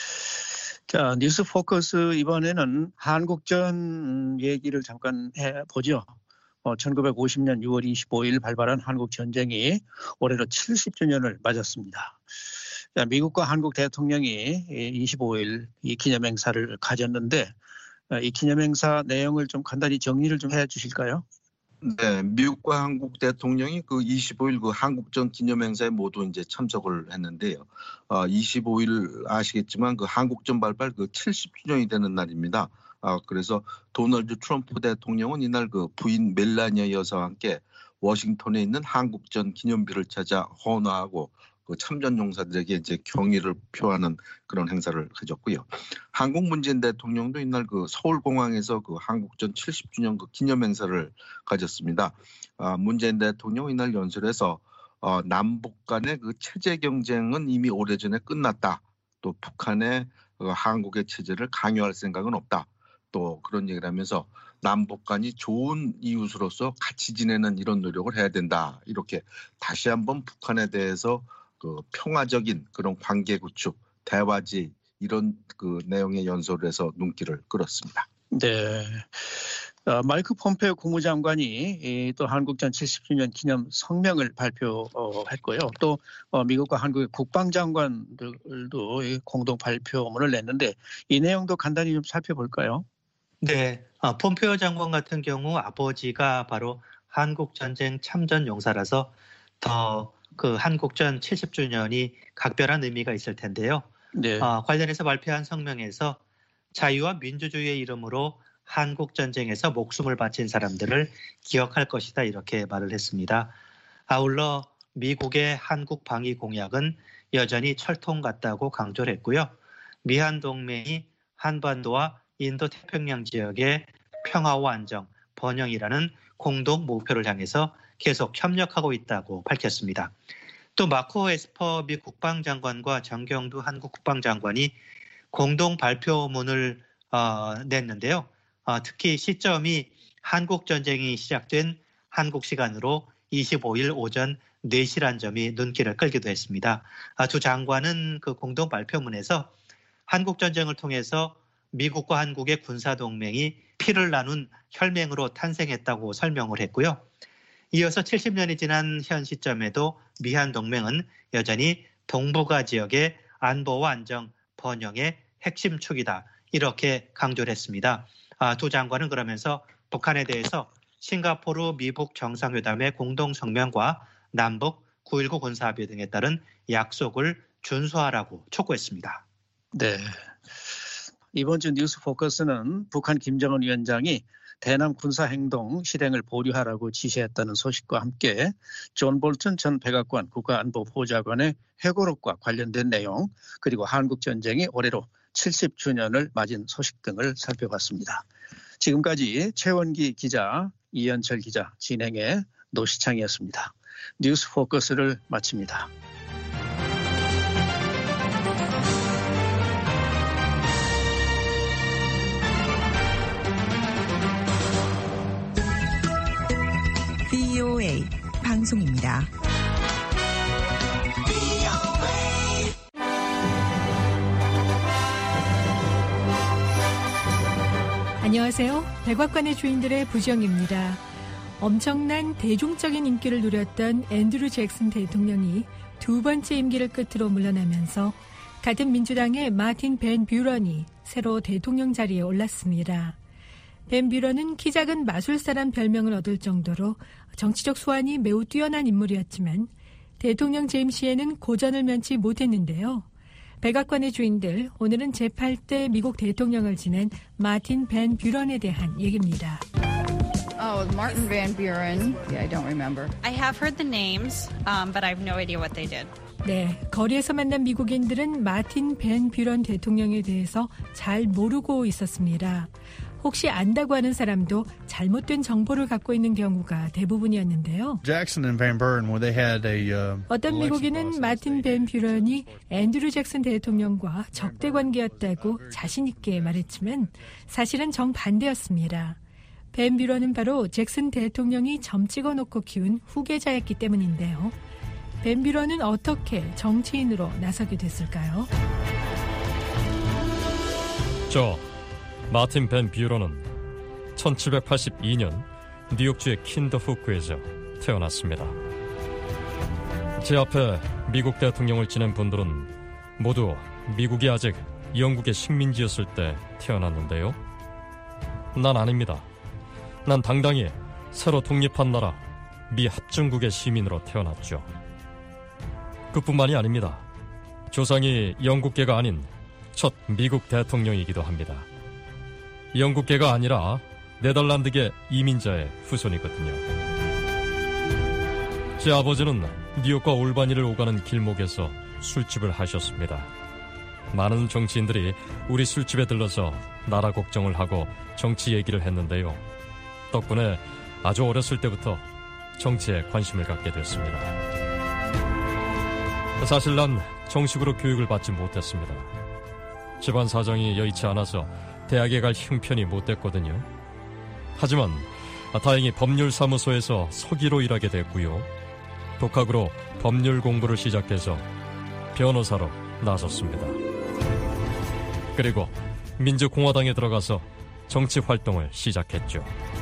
자, 뉴스 포커스 이번에는 한국전 얘기를 잠깐 해보죠. 어, 천구백오십 년 유월 이십오일 발발한 한국 전쟁이 올해로 칠십 주년을 맞았습니다. 자, 미국과 한국 대통령이 이십오일 이 기념행사를 가졌는데 이 기념행사 내용을 좀 간단히 정리를 좀 해 주실까요? 네, 미국과 한국 대통령이 그 이십오일 그 한국전 기념행사에 모두 이제 참석을 했는데요. 어, 이십오일 아시겠지만 그 한국전 발발 그 칠십 주년이 되는 날입니다. 아, 그래서 도널드 트럼프 대통령은 이날 그 부인 멜라니아 여사와 함께 워싱턴에 있는 한국전 기념비를 찾아 헌화하고 그 참전 용사들에게 이제 경의를 표하는 그런 행사를 가졌고요. 한국 문재인 대통령도 이날 그 서울공항에서 그 한국전 칠십 주년 그 기념 행사를 가졌습니다. 아, 문재인 대통령은 이날 연설에서 어, 남북 간의 그 체제 경쟁은 이미 오래전에 끝났다. 또 북한의 어, 한국의 체제를 강요할 생각은 없다. 또 그런 얘기를 하면서 남북 간이 좋은 이웃으로서 같이 지내는 이런 노력을 해야 된다. 이렇게 다시 한번 북한에 대해서 그 평화적인 그런 관계 구축, 대화지 이런 그 내용의 연설을 해서 눈길을 끌었습니다. 네. 어, 마이크 폼페오 국무장관이 또 한국전 칠십 주년 기념 성명을 발표했고요. 또 어, 미국과 한국의 국방장관들도 공동 발표문을 냈는데 이 내용도 간단히 좀 살펴볼까요? 네, 아, 폼페오 장관 같은 경우 아버지가 바로 한국전쟁 참전 용사라서 더 그 한국전 칠십 주년이 각별한 의미가 있을 텐데요. 네. 어, 관련해서 발표한 성명에서 자유와 민주주의의 이름으로 한국전쟁에서 목숨을 바친 사람들을 기억할 것이다 이렇게 말을 했습니다. 아울러 미국의 한국 방위 공약은 여전히 철통 같다고 강조를 했고요. 미한 동맹이 한반도와 인도 태평양 지역의 평화와 안정, 번영이라는 공동 목표를 향해서 계속 협력하고 있다고 밝혔습니다. 또 마코 에스퍼 미 국방장관과 정경두 한국 국방장관이 공동 발표문을 어, 냈는데요. 어, 특히 시점이 한국전쟁이 시작된 한국 시간으로 이십오일 오전 네 시란 점이 눈길을 끌기도 했습니다. 아, 두 장관은 그 공동 발표문에서 한국전쟁을 통해서 미국과 한국의 군사동맹이 피를 나눈 혈맹으로 탄생했다고 설명을 했고요. 이어서 칠십 년이 지난 현 시점에도 미한 동맹은 여전히 동북아 지역의 안보와 안정, 번영의 핵심 축이다. 이렇게 강조를 했습니다. 아, 두 장관은 그러면서 북한에 대해서 싱가포르 미북 정상회담의 공동 성명과 남북 구일구 군사합의 등에 따른 약속을 준수하라고 촉구했습니다. 네. 이번 주 뉴스 포커스는 북한 김정은 위원장이 대남 군사행동 실행을 보류하라고 지시했다는 소식과 함께 존 볼튼 전 백악관 국가안보보좌관의 회고록과 관련된 내용, 그리고 한국전쟁이 올해로 칠십 주년을 맞은 소식 등을 살펴봤습니다. 지금까지 최원기 기자, 이현철 기자 진행의 노시창이었습니다. 뉴스 포커스를 마칩니다. 브이오에이 방송입니다. 안녕하세요. 백악관의 주인들의 부정입니다. 엄청난 대중적인 인기를 누렸던 앤드루 잭슨 대통령이 두 번째 임기를 끝으로 물러나면서 같은 민주당의 마틴 벤 뷰런이 새로 대통령 자리에 올랐습니다. 벤 뷰런은 키 작은 마술사란 별명을 얻을 정도로 정치적 수완이 매우 뛰어난 인물이었지만 대통령 재임 시에는 고전을 면치 못했는데요. 백악관의 주인들, 오늘은 제팔 대 미국 대통령을 지낸 마틴 벤 뷰런에 대한 얘기입니다. Oh, Martin Van Buren. Yeah, I don't remember. I have heard the names, um, but I have no idea what they did. 네, 거리에서 만난 미국인들은 마틴 벤 뷰런 대통령에 대해서 잘 모르고 있었습니다. 혹시 안다고 하는 사람도 잘못된 정보를 갖고 있는 경우가 대부분이었는데요. Jackson and Van Buren, when they had a, uh, 어떤 미국인은 마틴 벤 뷰런이 앤드루 잭슨 대통령과 적대 관계였다고 자신 있게 말했지만 사실은 정반대였습니다. 벤 뷰런은 바로 잭슨 대통령이 점 찍어놓고 키운 후계자였기 때문인데요. 벤 뷰런은 어떻게 정치인으로 나서게 됐을까요? 저 마틴 벤 뷰런은 천칠백팔십이 년 뉴욕주의 킨더후크에서 태어났습니다. 제 앞에 미국 대통령을 지낸 분들은 모두 미국이 아직 영국의 식민지였을 때 태어났는데요. 난 아닙니다. 난 당당히 새로 독립한 나라 미 합중국의 시민으로 태어났죠. 그뿐만이 아닙니다. 조상이 영국계가 아닌 첫 미국 대통령이기도 합니다. 영국계가 아니라 네덜란드계 이민자의 후손이거든요. 제 아버지는 뉴욕과 올바니를 오가는 길목에서 술집을 하셨습니다. 많은 정치인들이 우리 술집에 들러서 나라 걱정을 하고 정치 얘기를 했는데요. 덕분에 아주 어렸을 때부터 정치에 관심을 갖게 됐습니다. 사실 난 정식으로 교육을 받지 못했습니다. 집안 사정이 여의치 않아서 대학에 갈 형편이 못 됐거든요. 하지만 다행히 법률사무소에서 서기로 일하게 됐고요. 독학으로 법률 공부를 시작해서 변호사로 나섰습니다. 그리고 민주공화당에 들어가서 정치 활동을 시작했죠.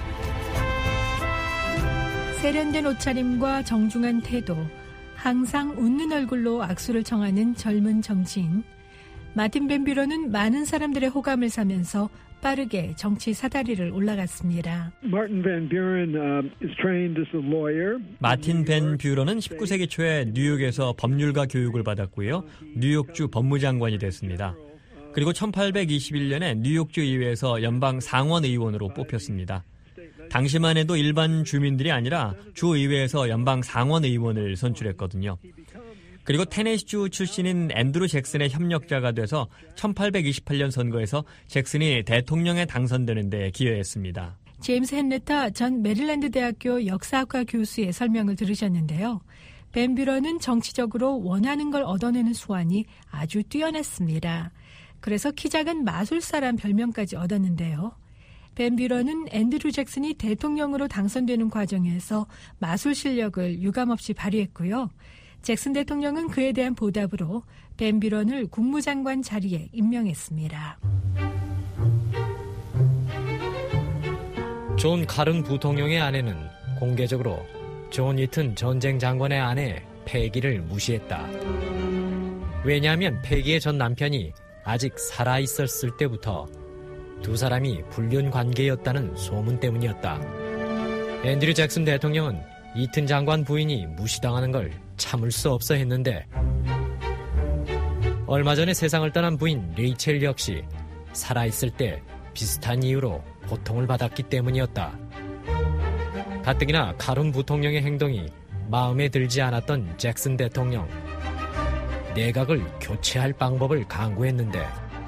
세련된 옷차림과 정중한 태도, 항상 웃는 얼굴로 악수를 청하는 젊은 정치인. 마틴 벤 뷰런은 많은 사람들의 호감을 사면서 빠르게 정치 사다리를 올라갔습니다. 마틴 벤 뷰런은 십구 세기 초에 뉴욕에서 법률가 교육을 받았고요. 뉴욕주 법무장관이 됐습니다. 그리고 천팔백이십일 년에 뉴욕주 의회에서 연방 상원의원으로 뽑혔습니다. 당시만 해도 일반 주민들이 아니라 주의회에서 연방 상원의원을 선출했거든요. 그리고 테네시주 출신인 앤드루 잭슨의 협력자가 돼서 천팔백이십팔 년 선거에서 잭슨이 대통령에 당선되는 데 기여했습니다. 제임스 헨레타 전 메릴랜드 대학교 역사학과 교수의 설명을 들으셨는데요. 벤 뷰런은 정치적으로 원하는 걸 얻어내는 수완이 아주 뛰어났습니다. 그래서 키 작은 마술사란 별명까지 얻었는데요. 벤 뷰런은 앤드류 잭슨이 대통령으로 당선되는 과정에서 마술 실력을 유감없이 발휘했고요. 잭슨 대통령은 그에 대한 보답으로 벤 뷰런을 국무장관 자리에 임명했습니다. 존 카른 부통령의 아내는 공개적으로 존 이튼 전쟁 장관의 아내 패기를 무시했다. 왜냐하면 패기의 전 남편이 아직 살아있었을 때부터 두 사람이 불륜 관계였다는 소문 때문이었다. 앤드류 잭슨 대통령은 이튼 장관 부인이 무시당하는 걸 참을 수 없어 했는데 얼마 전에 세상을 떠난 부인 레이첼 역시 살아있을 때 비슷한 이유로 고통을 받았기 때문이었다. 가뜩이나 카룬 부통령의 행동이 마음에 들지 않았던 잭슨 대통령. 내각을 교체할 방법을 강구했는데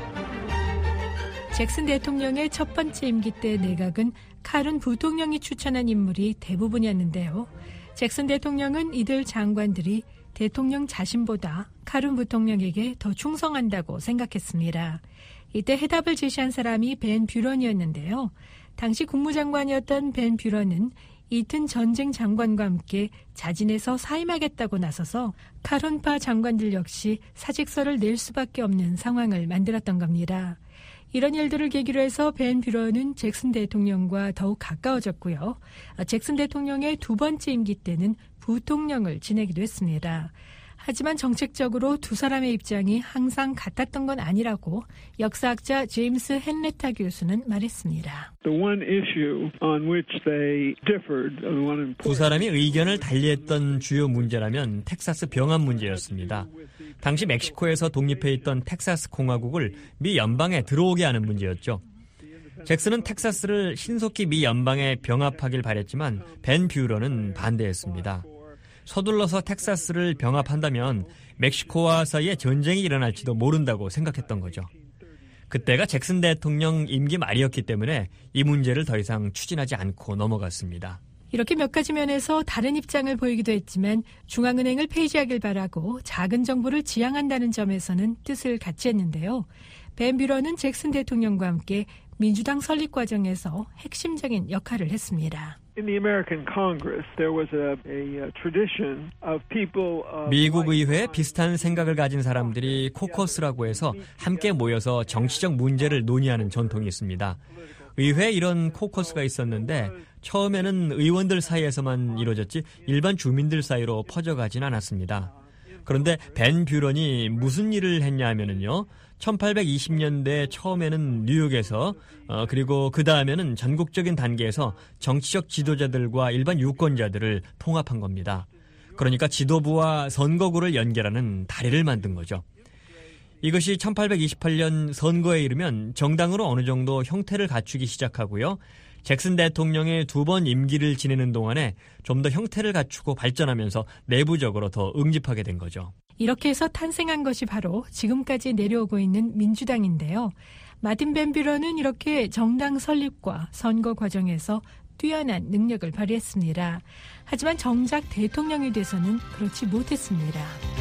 잭슨 대통령의 첫 번째 임기 때 내각은 카룬 부통령이 추천한 인물이 대부분이었는데요. 잭슨 대통령은 이들 장관들이 대통령 자신보다 카룬 부통령에게 더 충성한다고 생각했습니다. 이때 해답을 제시한 사람이 벤 뷰런이었는데요. 당시 국무장관이었던 벤 뷰런은 이튼 전쟁 장관과 함께 자진해서 사임하겠다고 나서서 카룬파 장관들 역시 사직서를 낼 수밖에 없는 상황을 만들었던 겁니다. 이런 일들을 계기로 해서 벤 뷰런은 잭슨 대통령과 더욱 가까워졌고요. 잭슨 대통령의 두 번째 임기 때는 부통령을 지내기도 했습니다. 하지만 정책적으로 두 사람의 입장이 항상 같았던 건 아니라고 역사학자 제임스 헨레타 교수는 말했습니다. 두 사람이 의견을 달리했던 주요 문제라면 텍사스 병합 문제였습니다. 당시 멕시코에서 독립해 있던 텍사스 공화국을 미 연방에 들어오게 하는 문제였죠. 잭슨은 텍사스를 신속히 미 연방에 병합하길 바랬지만 벤 뷰런은 반대했습니다. 서둘러서 텍사스를 병합한다면 멕시코와 사이에 전쟁이 일어날지도 모른다고 생각했던 거죠. 그때가 잭슨 대통령 임기 말이었기 때문에 이 문제를 더 이상 추진하지 않고 넘어갔습니다. 이렇게 몇 가지 면에서 다른 입장을 보이기도 했지만 중앙은행을 폐지하길 바라고 작은 정부를 지향한다는 점에서는 뜻을 같이 했는데요. 벤 뷰런은 잭슨 대통령과 함께 민주당 설립 과정에서 핵심적인 역할을 했습니다. 미국 의회에 비슷한 생각을 가진 사람들이 코커스라고 해서 함께 모여서 정치적 문제를 논의하는 전통이 있습니다. 의회에 이런 코커스가 있었는데 처음에는 의원들 사이에서만 이루어졌지 일반 주민들 사이로 퍼져가진 않았습니다. 그런데 벤 뷰런이 무슨 일을 했냐 하면은요. 천팔백이십 년대 처음에는 뉴욕에서 어, 그리고 그 다음에는 전국적인 단계에서 정치적 지도자들과 일반 유권자들을 통합한 겁니다. 그러니까 지도부와 선거구를 연결하는 다리를 만든 거죠. 이것이 천팔백이십팔 년 선거에 이르면 정당으로 어느 정도 형태를 갖추기 시작하고요. 잭슨 대통령의 두 번 임기를 지내는 동안에 좀 더 형태를 갖추고 발전하면서 내부적으로 더 응집하게 된 거죠. 이렇게 해서 탄생한 것이 바로 지금까지 내려오고 있는 민주당인데요. 마틴 벤 뷰런은 이렇게 정당 설립과 선거 과정에서 뛰어난 능력을 발휘했습니다. 하지만 정작 대통령이 돼서는 그렇지 못했습니다.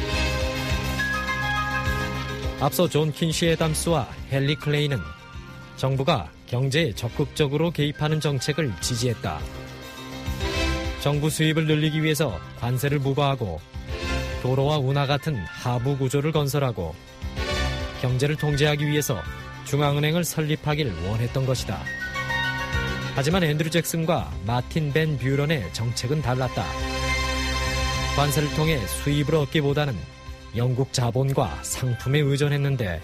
앞서 존 킨시의 담스와 헨리 클레이는 정부가 경제에 적극적으로 개입하는 정책을 지지했다. 정부 수입을 늘리기 위해서 관세를 부과하고 도로와 운하 같은 하부 구조를 건설하고 경제를 통제하기 위해서 중앙은행을 설립하길 원했던 것이다. 하지만 앤드류 잭슨과 마틴 벤 뷰런의 정책은 달랐다. 관세를 통해 수입을 얻기보다는 영국 자본과 상품에 의존했는데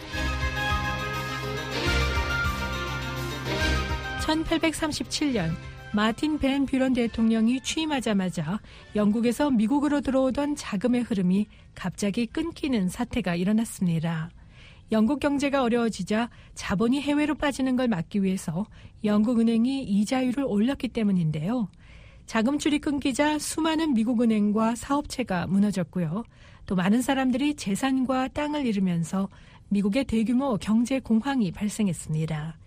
천팔백삼십칠 년 마틴 벤 뷰런 대통령이 취임하자마자 영국에서 미국으로 들어오던 자금의 흐름이 갑자기 끊기는 사태가 일어났습니다. 영국 경제가 어려워지자 자본이 해외로 빠지는 걸 막기 위해서 영국은행이 이자율을 올렸기 때문인데요. 자금줄이 끊기자 수많은 미국 은행과 사업체가 무너졌고요. 또 많은 사람들이 재산과 땅을 잃으면서 미국의 대규모 경제 공황이 발생했습니다.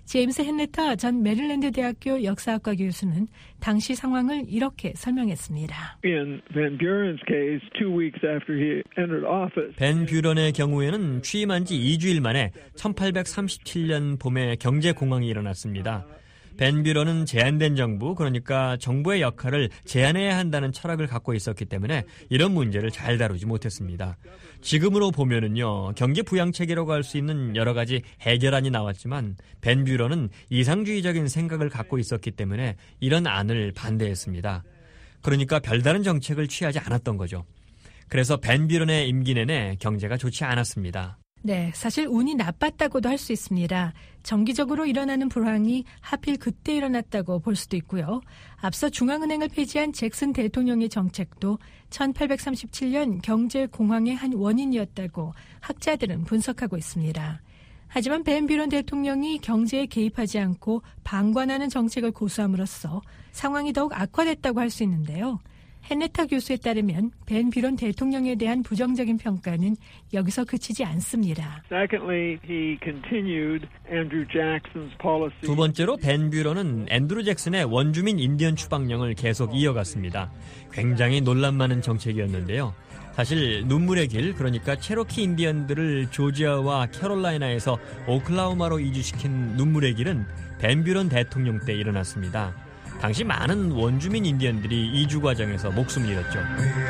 제임스 헨레터 전 메릴랜드 대학교 역사학과 교수는 당시 상황을 이렇게 설명했습니다. In Van Buren's case, two weeks after he entered office. 벤 뷰런의 경우에는 취임한 지 이 주일 만에 천팔백삼십칠 년 봄에 경제공황이 일어났습니다. 벤 뷰런은 제한된 정부, 그러니까 정부의 역할을 제한해야 한다는 철학을 갖고 있었기 때문에 이런 문제를 잘 다루지 못했습니다. 지금으로 보면은요, 경제 부양책이라고 할 수 있는 여러 가지 해결안이 나왔지만 벤 뷰런은 이상주의적인 생각을 갖고 있었기 때문에 이런 안을 반대했습니다. 그러니까 별다른 정책을 취하지 않았던 거죠. 그래서 벤 뷰런의 임기 내내 경제가 좋지 않았습니다. 네, 사실 운이 나빴다고도 할 수 있습니다. 정기적으로 일어나는 불황이 하필 그때 일어났다고 볼 수도 있고요. 앞서 중앙은행을 폐지한 잭슨 대통령의 정책도 천팔백삼십칠 년 경제 공황의 한 원인이었다고 학자들은 분석하고 있습니다. 하지만 벤 뷰런 대통령이 경제에 개입하지 않고 방관하는 정책을 고수함으로써 상황이 더욱 악화됐다고 할 수 있는데요. 헨레터 교수에 따르면 벤 뷰런 대통령에 대한 부정적인 평가는 여기서 그치지 않습니다. Secondly, he continued Andrew Jackson's policy. 두 번째로 벤 뷰런은 앤드루 잭슨의 원주민 인디언 추방령을 계속 이어갔습니다. 굉장히 논란 많은 정책이었는데요. 사실 눈물의 길, 그러니까 체로키 인디언들을 조지아와 캐롤라이나에서 오클라호마로 이주시킨 눈물의 길은 벤 뷰런 대통령 때 일어났습니다. 당시 많은 원주민 인디언들이 이주 과정에서 목숨을 잃었죠.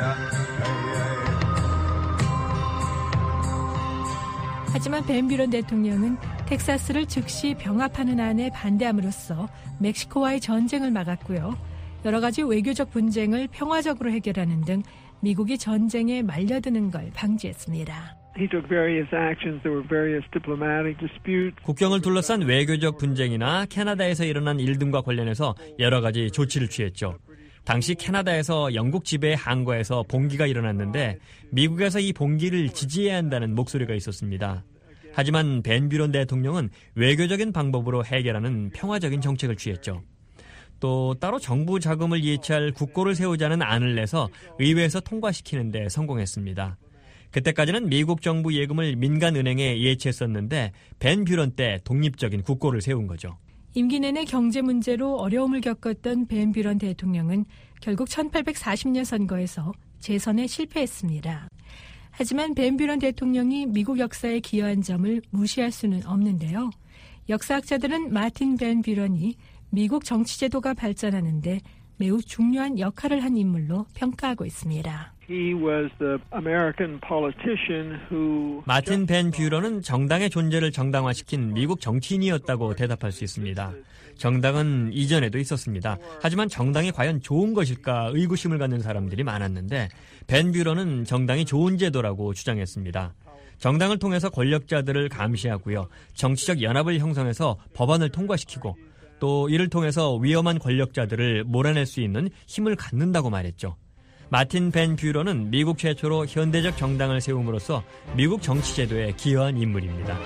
하지만 벤 뷰런 대통령은 텍사스를 즉시 병합하는 안에 반대함으로써 멕시코와의 전쟁을 막았고요. 여러 가지 외교적 분쟁을 평화적으로 해결하는 등 미국이 전쟁에 말려드는 걸 방지했습니다. He took various actions. There were various diplomatic disputes. 국경을 둘러싼 외교적 분쟁이나 캐나다에서 일어난 일 등과 관련해서 여러 가지 조치를 취했죠. 당시 캐나다에서 영국 지배의 항거에서 봉기가 일어났는데 미국에서 이 봉기를 지지해야 한다는 목소리가 있었습니다. 하지만 벤 뷰런 대통령은 외교적인 방법으로 해결하는 평화적인 정책을 취했죠. 또 따로 정부 자금을 예치할 국고를 세우자는 안을 내서 의회에서 통과시키는 데 성공했습니다. 그때까지는 미국 정부 예금을 민간은행에 예치했었는데 벤 뷰런 때 독립적인 국고를 세운 거죠. 임기 내내 경제 문제로 어려움을 겪었던 벤 뷰런 대통령은 결국 천팔백사십 년 선거에서 재선에 실패했습니다. 하지만 벤 뷰런 대통령이 미국 역사에 기여한 점을 무시할 수는 없는데요. 역사학자들은 마틴 벤 뷰런이 미국 정치제도가 발전하는데 매우 중요한 역할을 한 인물로 평가하고 있습니다. He was the American politician who... 마틴 벤 뷰런은 정당의 존재를 정당화시킨 미국 정치인이었다고 대답할 수 있습니다. 정당은 이전에도 있었습니다. 하지만 정당이 과연 좋은 것일까 의구심을 갖는 사람들이 많았는데 벤 뷰런은 정당이 좋은 제도라고 주장했습니다. 정당을 통해서 권력자들을 감시하고요. 정치적 연합을 형성해서 법안을 통과시키고 또 이를 통해서 위험한 권력자들을 몰아낼 수 있는 힘을 갖는다고 말했죠. 마틴 벤 뷰런은 미국 최초로 현대적 정당을 세움으로써 미국 정치제도에 기여한 인물입니다.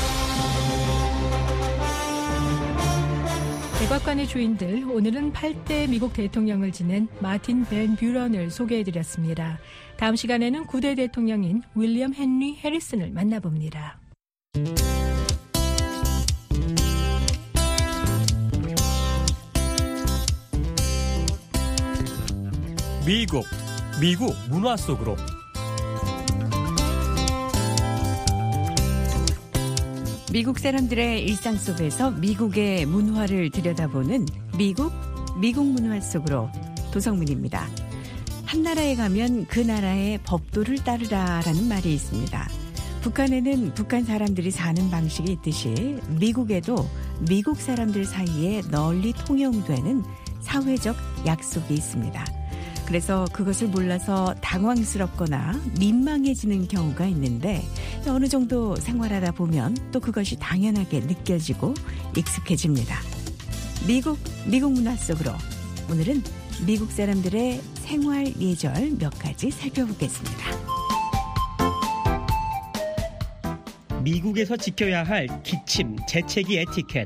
백악관의 주인들, 오늘은 팔 대 미국 대통령을 지낸 마틴 벤 뷰런을 소개해드렸습니다. 다음 시간에는 구 대 대통령인 윌리엄 헨리 해리슨을 만나봅니다. 미국, 미국 문화 속으로. 미국 사람들의 일상 속에서 미국의 문화를 들여다보는 미국, 미국 문화 속으로 도성민입니다. 한 나라에 가면 그 나라의 법도를 따르라라는 말이 있습니다. 북한에는 북한 사람들이 사는 방식이 있듯이 미국에도 미국 사람들 사이에 널리 통용되는 사회적 약속이 있습니다. 그래서 그것을 몰라서 당황스럽거나 민망해지는 경우가 있는데 어느 정도 생활하다 보면 또 그것이 당연하게 느껴지고 익숙해집니다. 미국, 미국 문화 속으로 오늘은 미국 사람들의 생활 예절 몇 가지 살펴보겠습니다. 미국에서 지켜야 할 기침, 재채기 에티켓.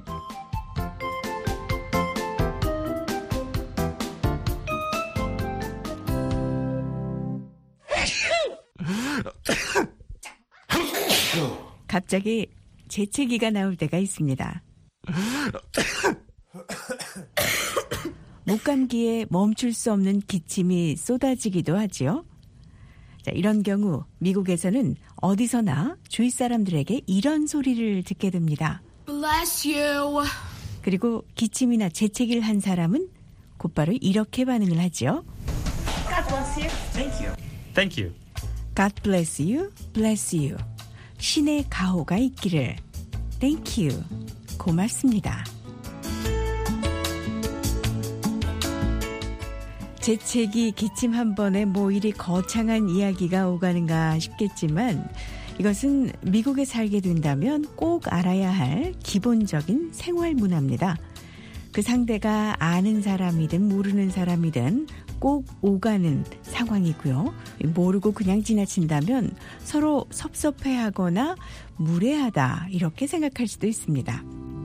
갑자기 재채기가 나올 때가 있습니다. 목감기에 멈출 수 없는 기침이 쏟아지기도 하지요. 자, 이런 경우 미국에서는 어디서나 주위 사람들에게 이런 소리를 듣게 됩니다. Bless you. 그리고 기침이나 재채기를 한 사람은 곧바로 이렇게 반응을 하죠. God bless you. Thank you. Thank you. God bless you. Bless you. 신의 가호가 있기를. Thank you. 고맙습니다. 재채기, 기침 한 번에 뭐 이리 거창한 이야기가 오가는가 싶겠지만 이것은 미국에 살게 된다면 꼭 알아야 할 기본적인 생활 문화입니다. 그 상대가 아는 사람이든 모르는 사람이든 꼭 오가는 상황이고요. 모르고 그냥 지나친다면 서로 섭섭해하거나 무례하다 이렇게 생각할 수도 있습니다.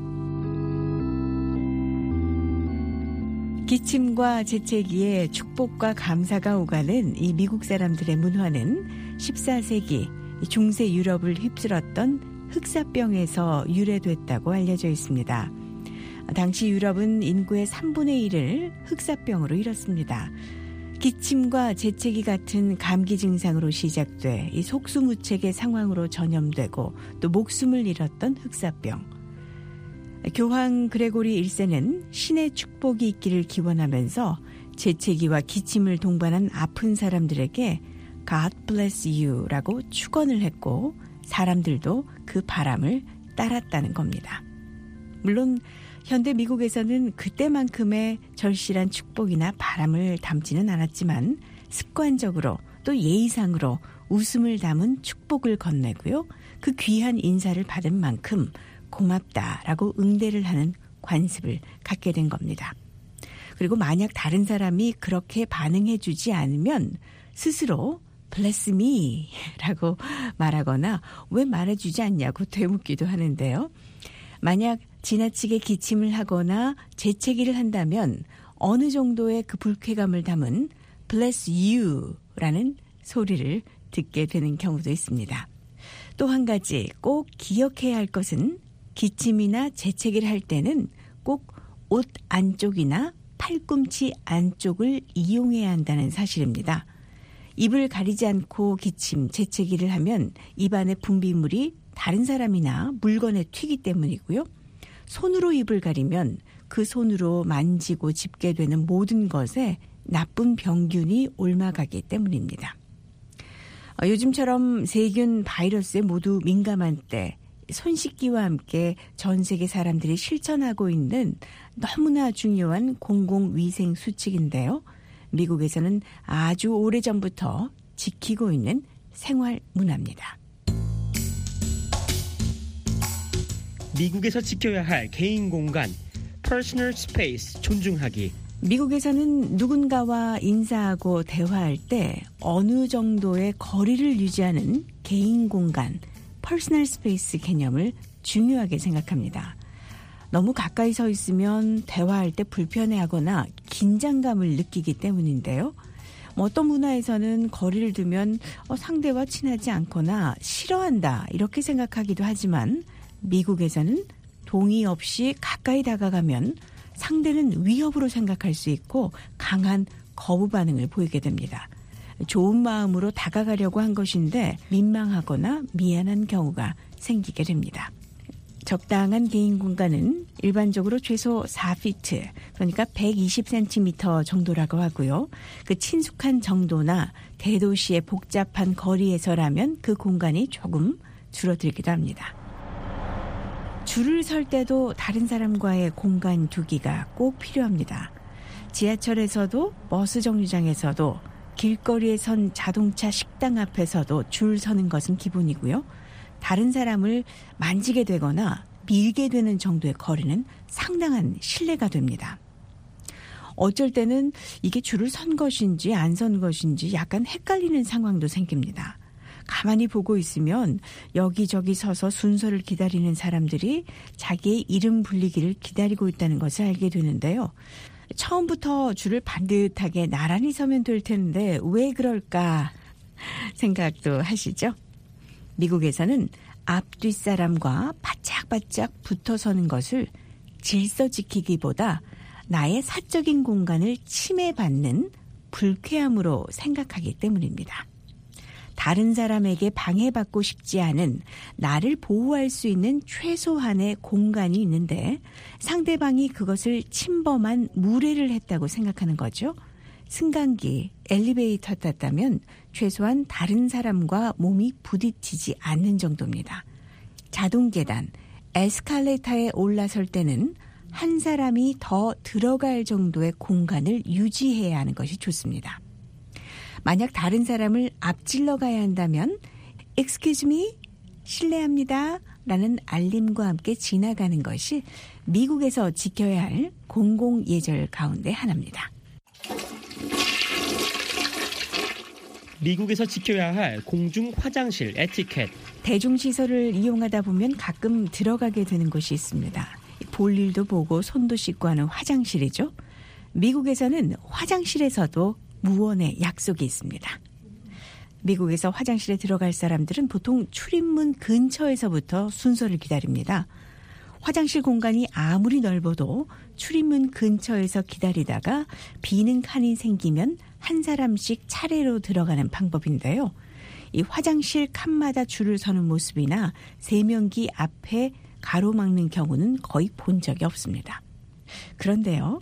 기침과 재채기에 축복과 감사가 오가는 이 미국 사람들의 문화는 십사 세기 중세 유럽을 휩쓸었던 흑사병에서 유래됐다고 알려져 있습니다. 당시 유럽은 인구의 삼분의 일을 흑사병으로 잃었습니다. 기침과 재채기 같은 감기 증상으로 시작돼 이 속수무책의 상황으로 전염되고 또 목숨을 잃었던 흑사병. 교황 그레고리 일 세는 신의 축복이 있기를 기원하면서 재채기와 기침을 동반한 아픈 사람들에게 God bless you라고 축원을 했고 사람들도 그 바람을 따랐다는 겁니다. 물론 현대 미국에서는 그때만큼의 절실한 축복이나 바람을 담지는 않았지만 습관적으로 또 예의상으로 웃음을 담은 축복을 건네고요. 그 귀한 인사를 받은 만큼 고맙다라고 응대를 하는 관습을 갖게 된 겁니다. 그리고 만약 다른 사람이 그렇게 반응해 주지 않으면 스스로 bless me 라고 말하거나 왜 말해주지 않냐고 되묻기도 하는데요. 만약 지나치게 기침을 하거나 재채기를 한다면 어느 정도의 그 불쾌감을 담은 bless you라는 소리를 듣게 되는 경우도 있습니다. 또 한 가지 꼭 기억해야 할 것은 기침이나 재채기를 할 때는 꼭 옷 안쪽이나 팔꿈치 안쪽을 이용해야 한다는 사실입니다. 입을 가리지 않고 기침, 재채기를 하면 입안의 분비물이 다른 사람이나 물건에 튀기 때문이고요. 손으로 입을 가리면 그 손으로 만지고 짚게 되는 모든 것에 나쁜 병균이 옮아가기 때문입니다. 요즘처럼 세균, 바이러스에 모두 민감한 때 손 씻기와 함께 전 세계 사람들이 실천하고 있는 너무나 중요한 공공위생 수칙인데요. 미국에서는 아주 오래전부터 지키고 있는 생활 문화입니다. 미국에서 지켜야 할 개인 공간, personal space 존중하기. 미국에서는 누군가와 인사하고 대화할 때 어느 정도의 거리를 유지하는 개인 공간, 퍼스널 스페이스 개념을 중요하게 생각합니다. 너무 가까이 서 있으면 대화할 때 불편해하거나 긴장감을 느끼기 때문인데요. 어떤 문화에서는 거리를 두면 상대와 친하지 않거나 싫어한다 이렇게 생각하기도 하지만 미국에서는 동의 없이 가까이 다가가면 상대는 위협으로 생각할 수 있고 강한 거부 반응을 보이게 됩니다. 좋은 마음으로 다가가려고 한 것인데 민망하거나 미안한 경우가 생기게 됩니다. 적당한 개인 공간은 일반적으로 최소 사 피트, 그러니까 백이십 센티미터 정도라고 하고요. 그 친숙한 정도나 대도시의 복잡한 거리에서라면 그 공간이 조금 줄어들기도 합니다. 줄을 설 때도 다른 사람과의 공간 두기가 꼭 필요합니다. 지하철에서도 버스 정류장에서도 길거리에 선 자동차 식당 앞에서도 줄 서는 것은 기본이고요. 다른 사람을 만지게 되거나 밀게 되는 정도의 거리는 상당한 신뢰가 됩니다. 어쩔 때는 이게 줄을 선 것인지 안 선 것인지 약간 헷갈리는 상황도 생깁니다. 가만히 보고 있으면 여기저기 서서 순서를 기다리는 사람들이 자기의 이름 불리기를 기다리고 있다는 것을 알게 되는데요. 처음부터 줄을 반듯하게 나란히 서면 될 텐데 왜 그럴까 생각도 하시죠? 미국에서는 앞 뒷사람과 바짝바짝 붙어 서는 것을 질서 지키기보다 나의 사적인 공간을 침해받는 불쾌함으로 생각하기 때문입니다. 다른 사람에게 방해받고 싶지 않은 나를 보호할 수 있는 최소한의 공간이 있는데 상대방이 그것을 침범한 무례를 했다고 생각하는 거죠. 승강기, 엘리베이터 탔다면 최소한 다른 사람과 몸이 부딪히지 않는 정도입니다. 자동 계단, 에스컬레이터에 올라설 때는 한 사람이 더 들어갈 정도의 공간을 유지해야 하는 것이 좋습니다. 만약 다른 사람을 앞질러 가야 한다면 Excuse me, 실례합니다 라는 알림과 함께 지나가는 것이 미국에서 지켜야 할 공공예절 가운데 하나입니다. 미국에서 지켜야 할 공중 화장실 에티켓. 대중시설을 이용하다 보면 가끔 들어가게 되는 곳이 있습니다. 볼일도 보고 손도 씻고 하는 화장실이죠. 미국에서는 화장실에서도 무언의 약속이 있습니다. 미국에서 화장실에 들어갈 사람들은 보통 출입문 근처에서부터 순서를 기다립니다. 화장실 공간이 아무리 넓어도 출입문 근처에서 기다리다가 비는 칸이 생기면 한 사람씩 차례로 들어가는 방법인데요. 이 화장실 칸마다 줄을 서는 모습이나 세면기 앞에 가로막는 경우는 거의 본 적이 없습니다. 그런데요.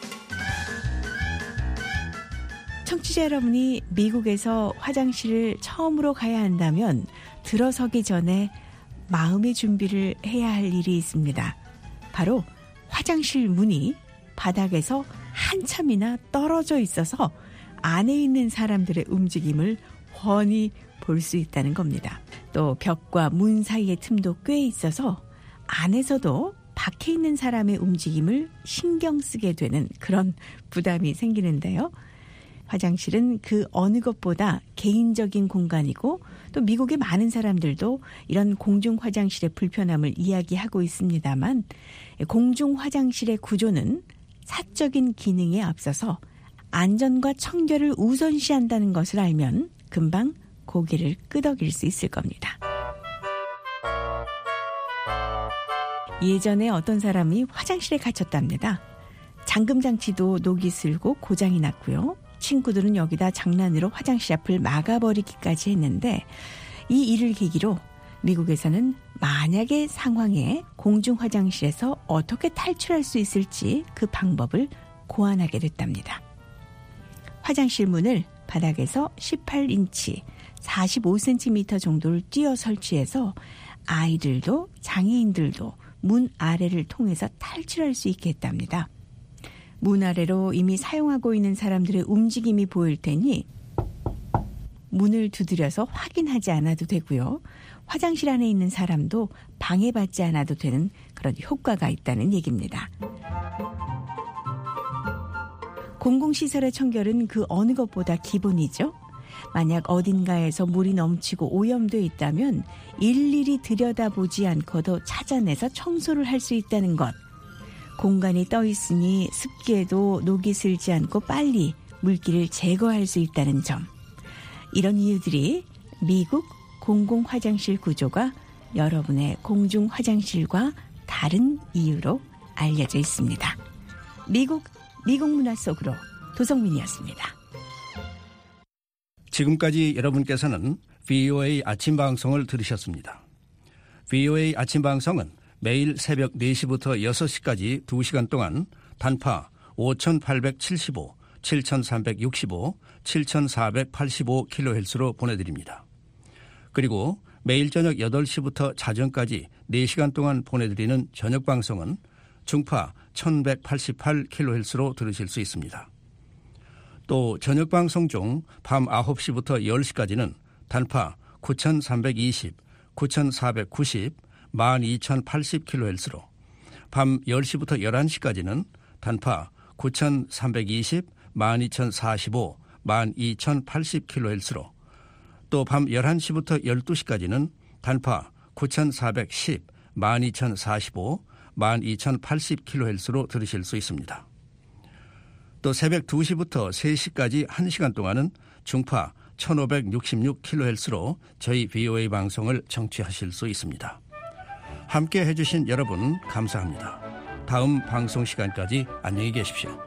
청취자 여러분이 미국에서 화장실을 처음으로 가야 한다면 들어서기 전에 마음의 준비를 해야 할 일이 있습니다. 바로 화장실 문이 바닥에서 한참이나 떨어져 있어서 안에 있는 사람들의 움직임을 훤히 볼 수 있다는 겁니다. 또 벽과 문 사이의 틈도 꽤 있어서 안에서도 밖에 있는 사람의 움직임을 신경 쓰게 되는 그런 부담이 생기는데요. 화장실은 그 어느 것보다 개인적인 공간이고 또 미국의 많은 사람들도 이런 공중 화장실의 불편함을 이야기하고 있습니다만 공중 화장실의 구조는 사적인 기능에 앞서서 안전과 청결을 우선시한다는 것을 알면 금방 고개를 끄덕일 수 있을 겁니다. 예전에 어떤 사람이 화장실에 갇혔답니다. 잠금장치도 녹이 슬고 고장이 났고요. 친구들은 여기다 장난으로 화장실 앞을 막아버리기까지 했는데 이 일을 계기로 미국에서는 만약의 상황에 공중 화장실에서 어떻게 탈출할 수 있을지 그 방법을 고안하게 됐답니다. 화장실 문을 바닥에서 십팔 인치, 사십오 센티미터 정도를 띄어 설치해서 아이들도 장애인들도 문 아래를 통해서 탈출할 수 있게 했답니다. 문 아래로 이미 사용하고 있는 사람들의 움직임이 보일 테니 문을 두드려서 확인하지 않아도 되고요. 화장실 안에 있는 사람도 방해받지 않아도 되는 그런 효과가 있다는 얘기입니다. 공공시설의 청결은 그 어느 것보다 기본이죠. 만약 어딘가에서 물이 넘치고 오염돼 있다면 일일이 들여다보지 않고도 찾아내서 청소를 할 수 있다는 것. 공간이 떠 있으니 습기에도 녹이 슬지 않고 빨리 물기를 제거할 수 있다는 점. 이런 이유들이 미국 공공화장실 구조가 여러분의 공중화장실과 다른 이유로 알려져 있습니다. 미국 미국 문화 속으로 도성민이었습니다. 지금까지 여러분께서는 브이오에이 아침 방송을 들으셨습니다. 브이오에이 아침 방송은 매일 새벽 네 시부터 여섯 시까지 두 시간 동안 단파 오천팔백칠십오, 칠천삼백육십오, 칠천사백팔십오 킬로헤르츠로 보내드립니다. 그리고 매일 저녁 여덟 시부터 자정까지 네 시간 동안 보내드리는 저녁 방송은 중파 천백팔십팔 킬로헤르츠로 들으실 수 있습니다. 또 저녁 방송 중 밤 아홉 시부터 열 시까지는 단파 구천삼백이십, 구천사백구십, 만 이천팔십 킬로헤르츠로, 밤 열 시부터 열한 시까지는 단파 구천삼백이십, 만 이천사십오, 만 이천팔십 킬로헤르츠로, 또 밤 열한 시부터 열두 시까지는 단파 구천사백십, 만 이천사십오, 만 이천팔십 킬로헤르츠로 들으실 수 있습니다. 또 새벽 두 시부터 세 시까지 한 시간 동안은 중파 천오백육십육 킬로헤르츠로 저희 브이오에이 방송을 청취하실 수 있습니다. 함께 해주신 여러분 감사합니다. 다음 방송 시간까지 안녕히 계십시오.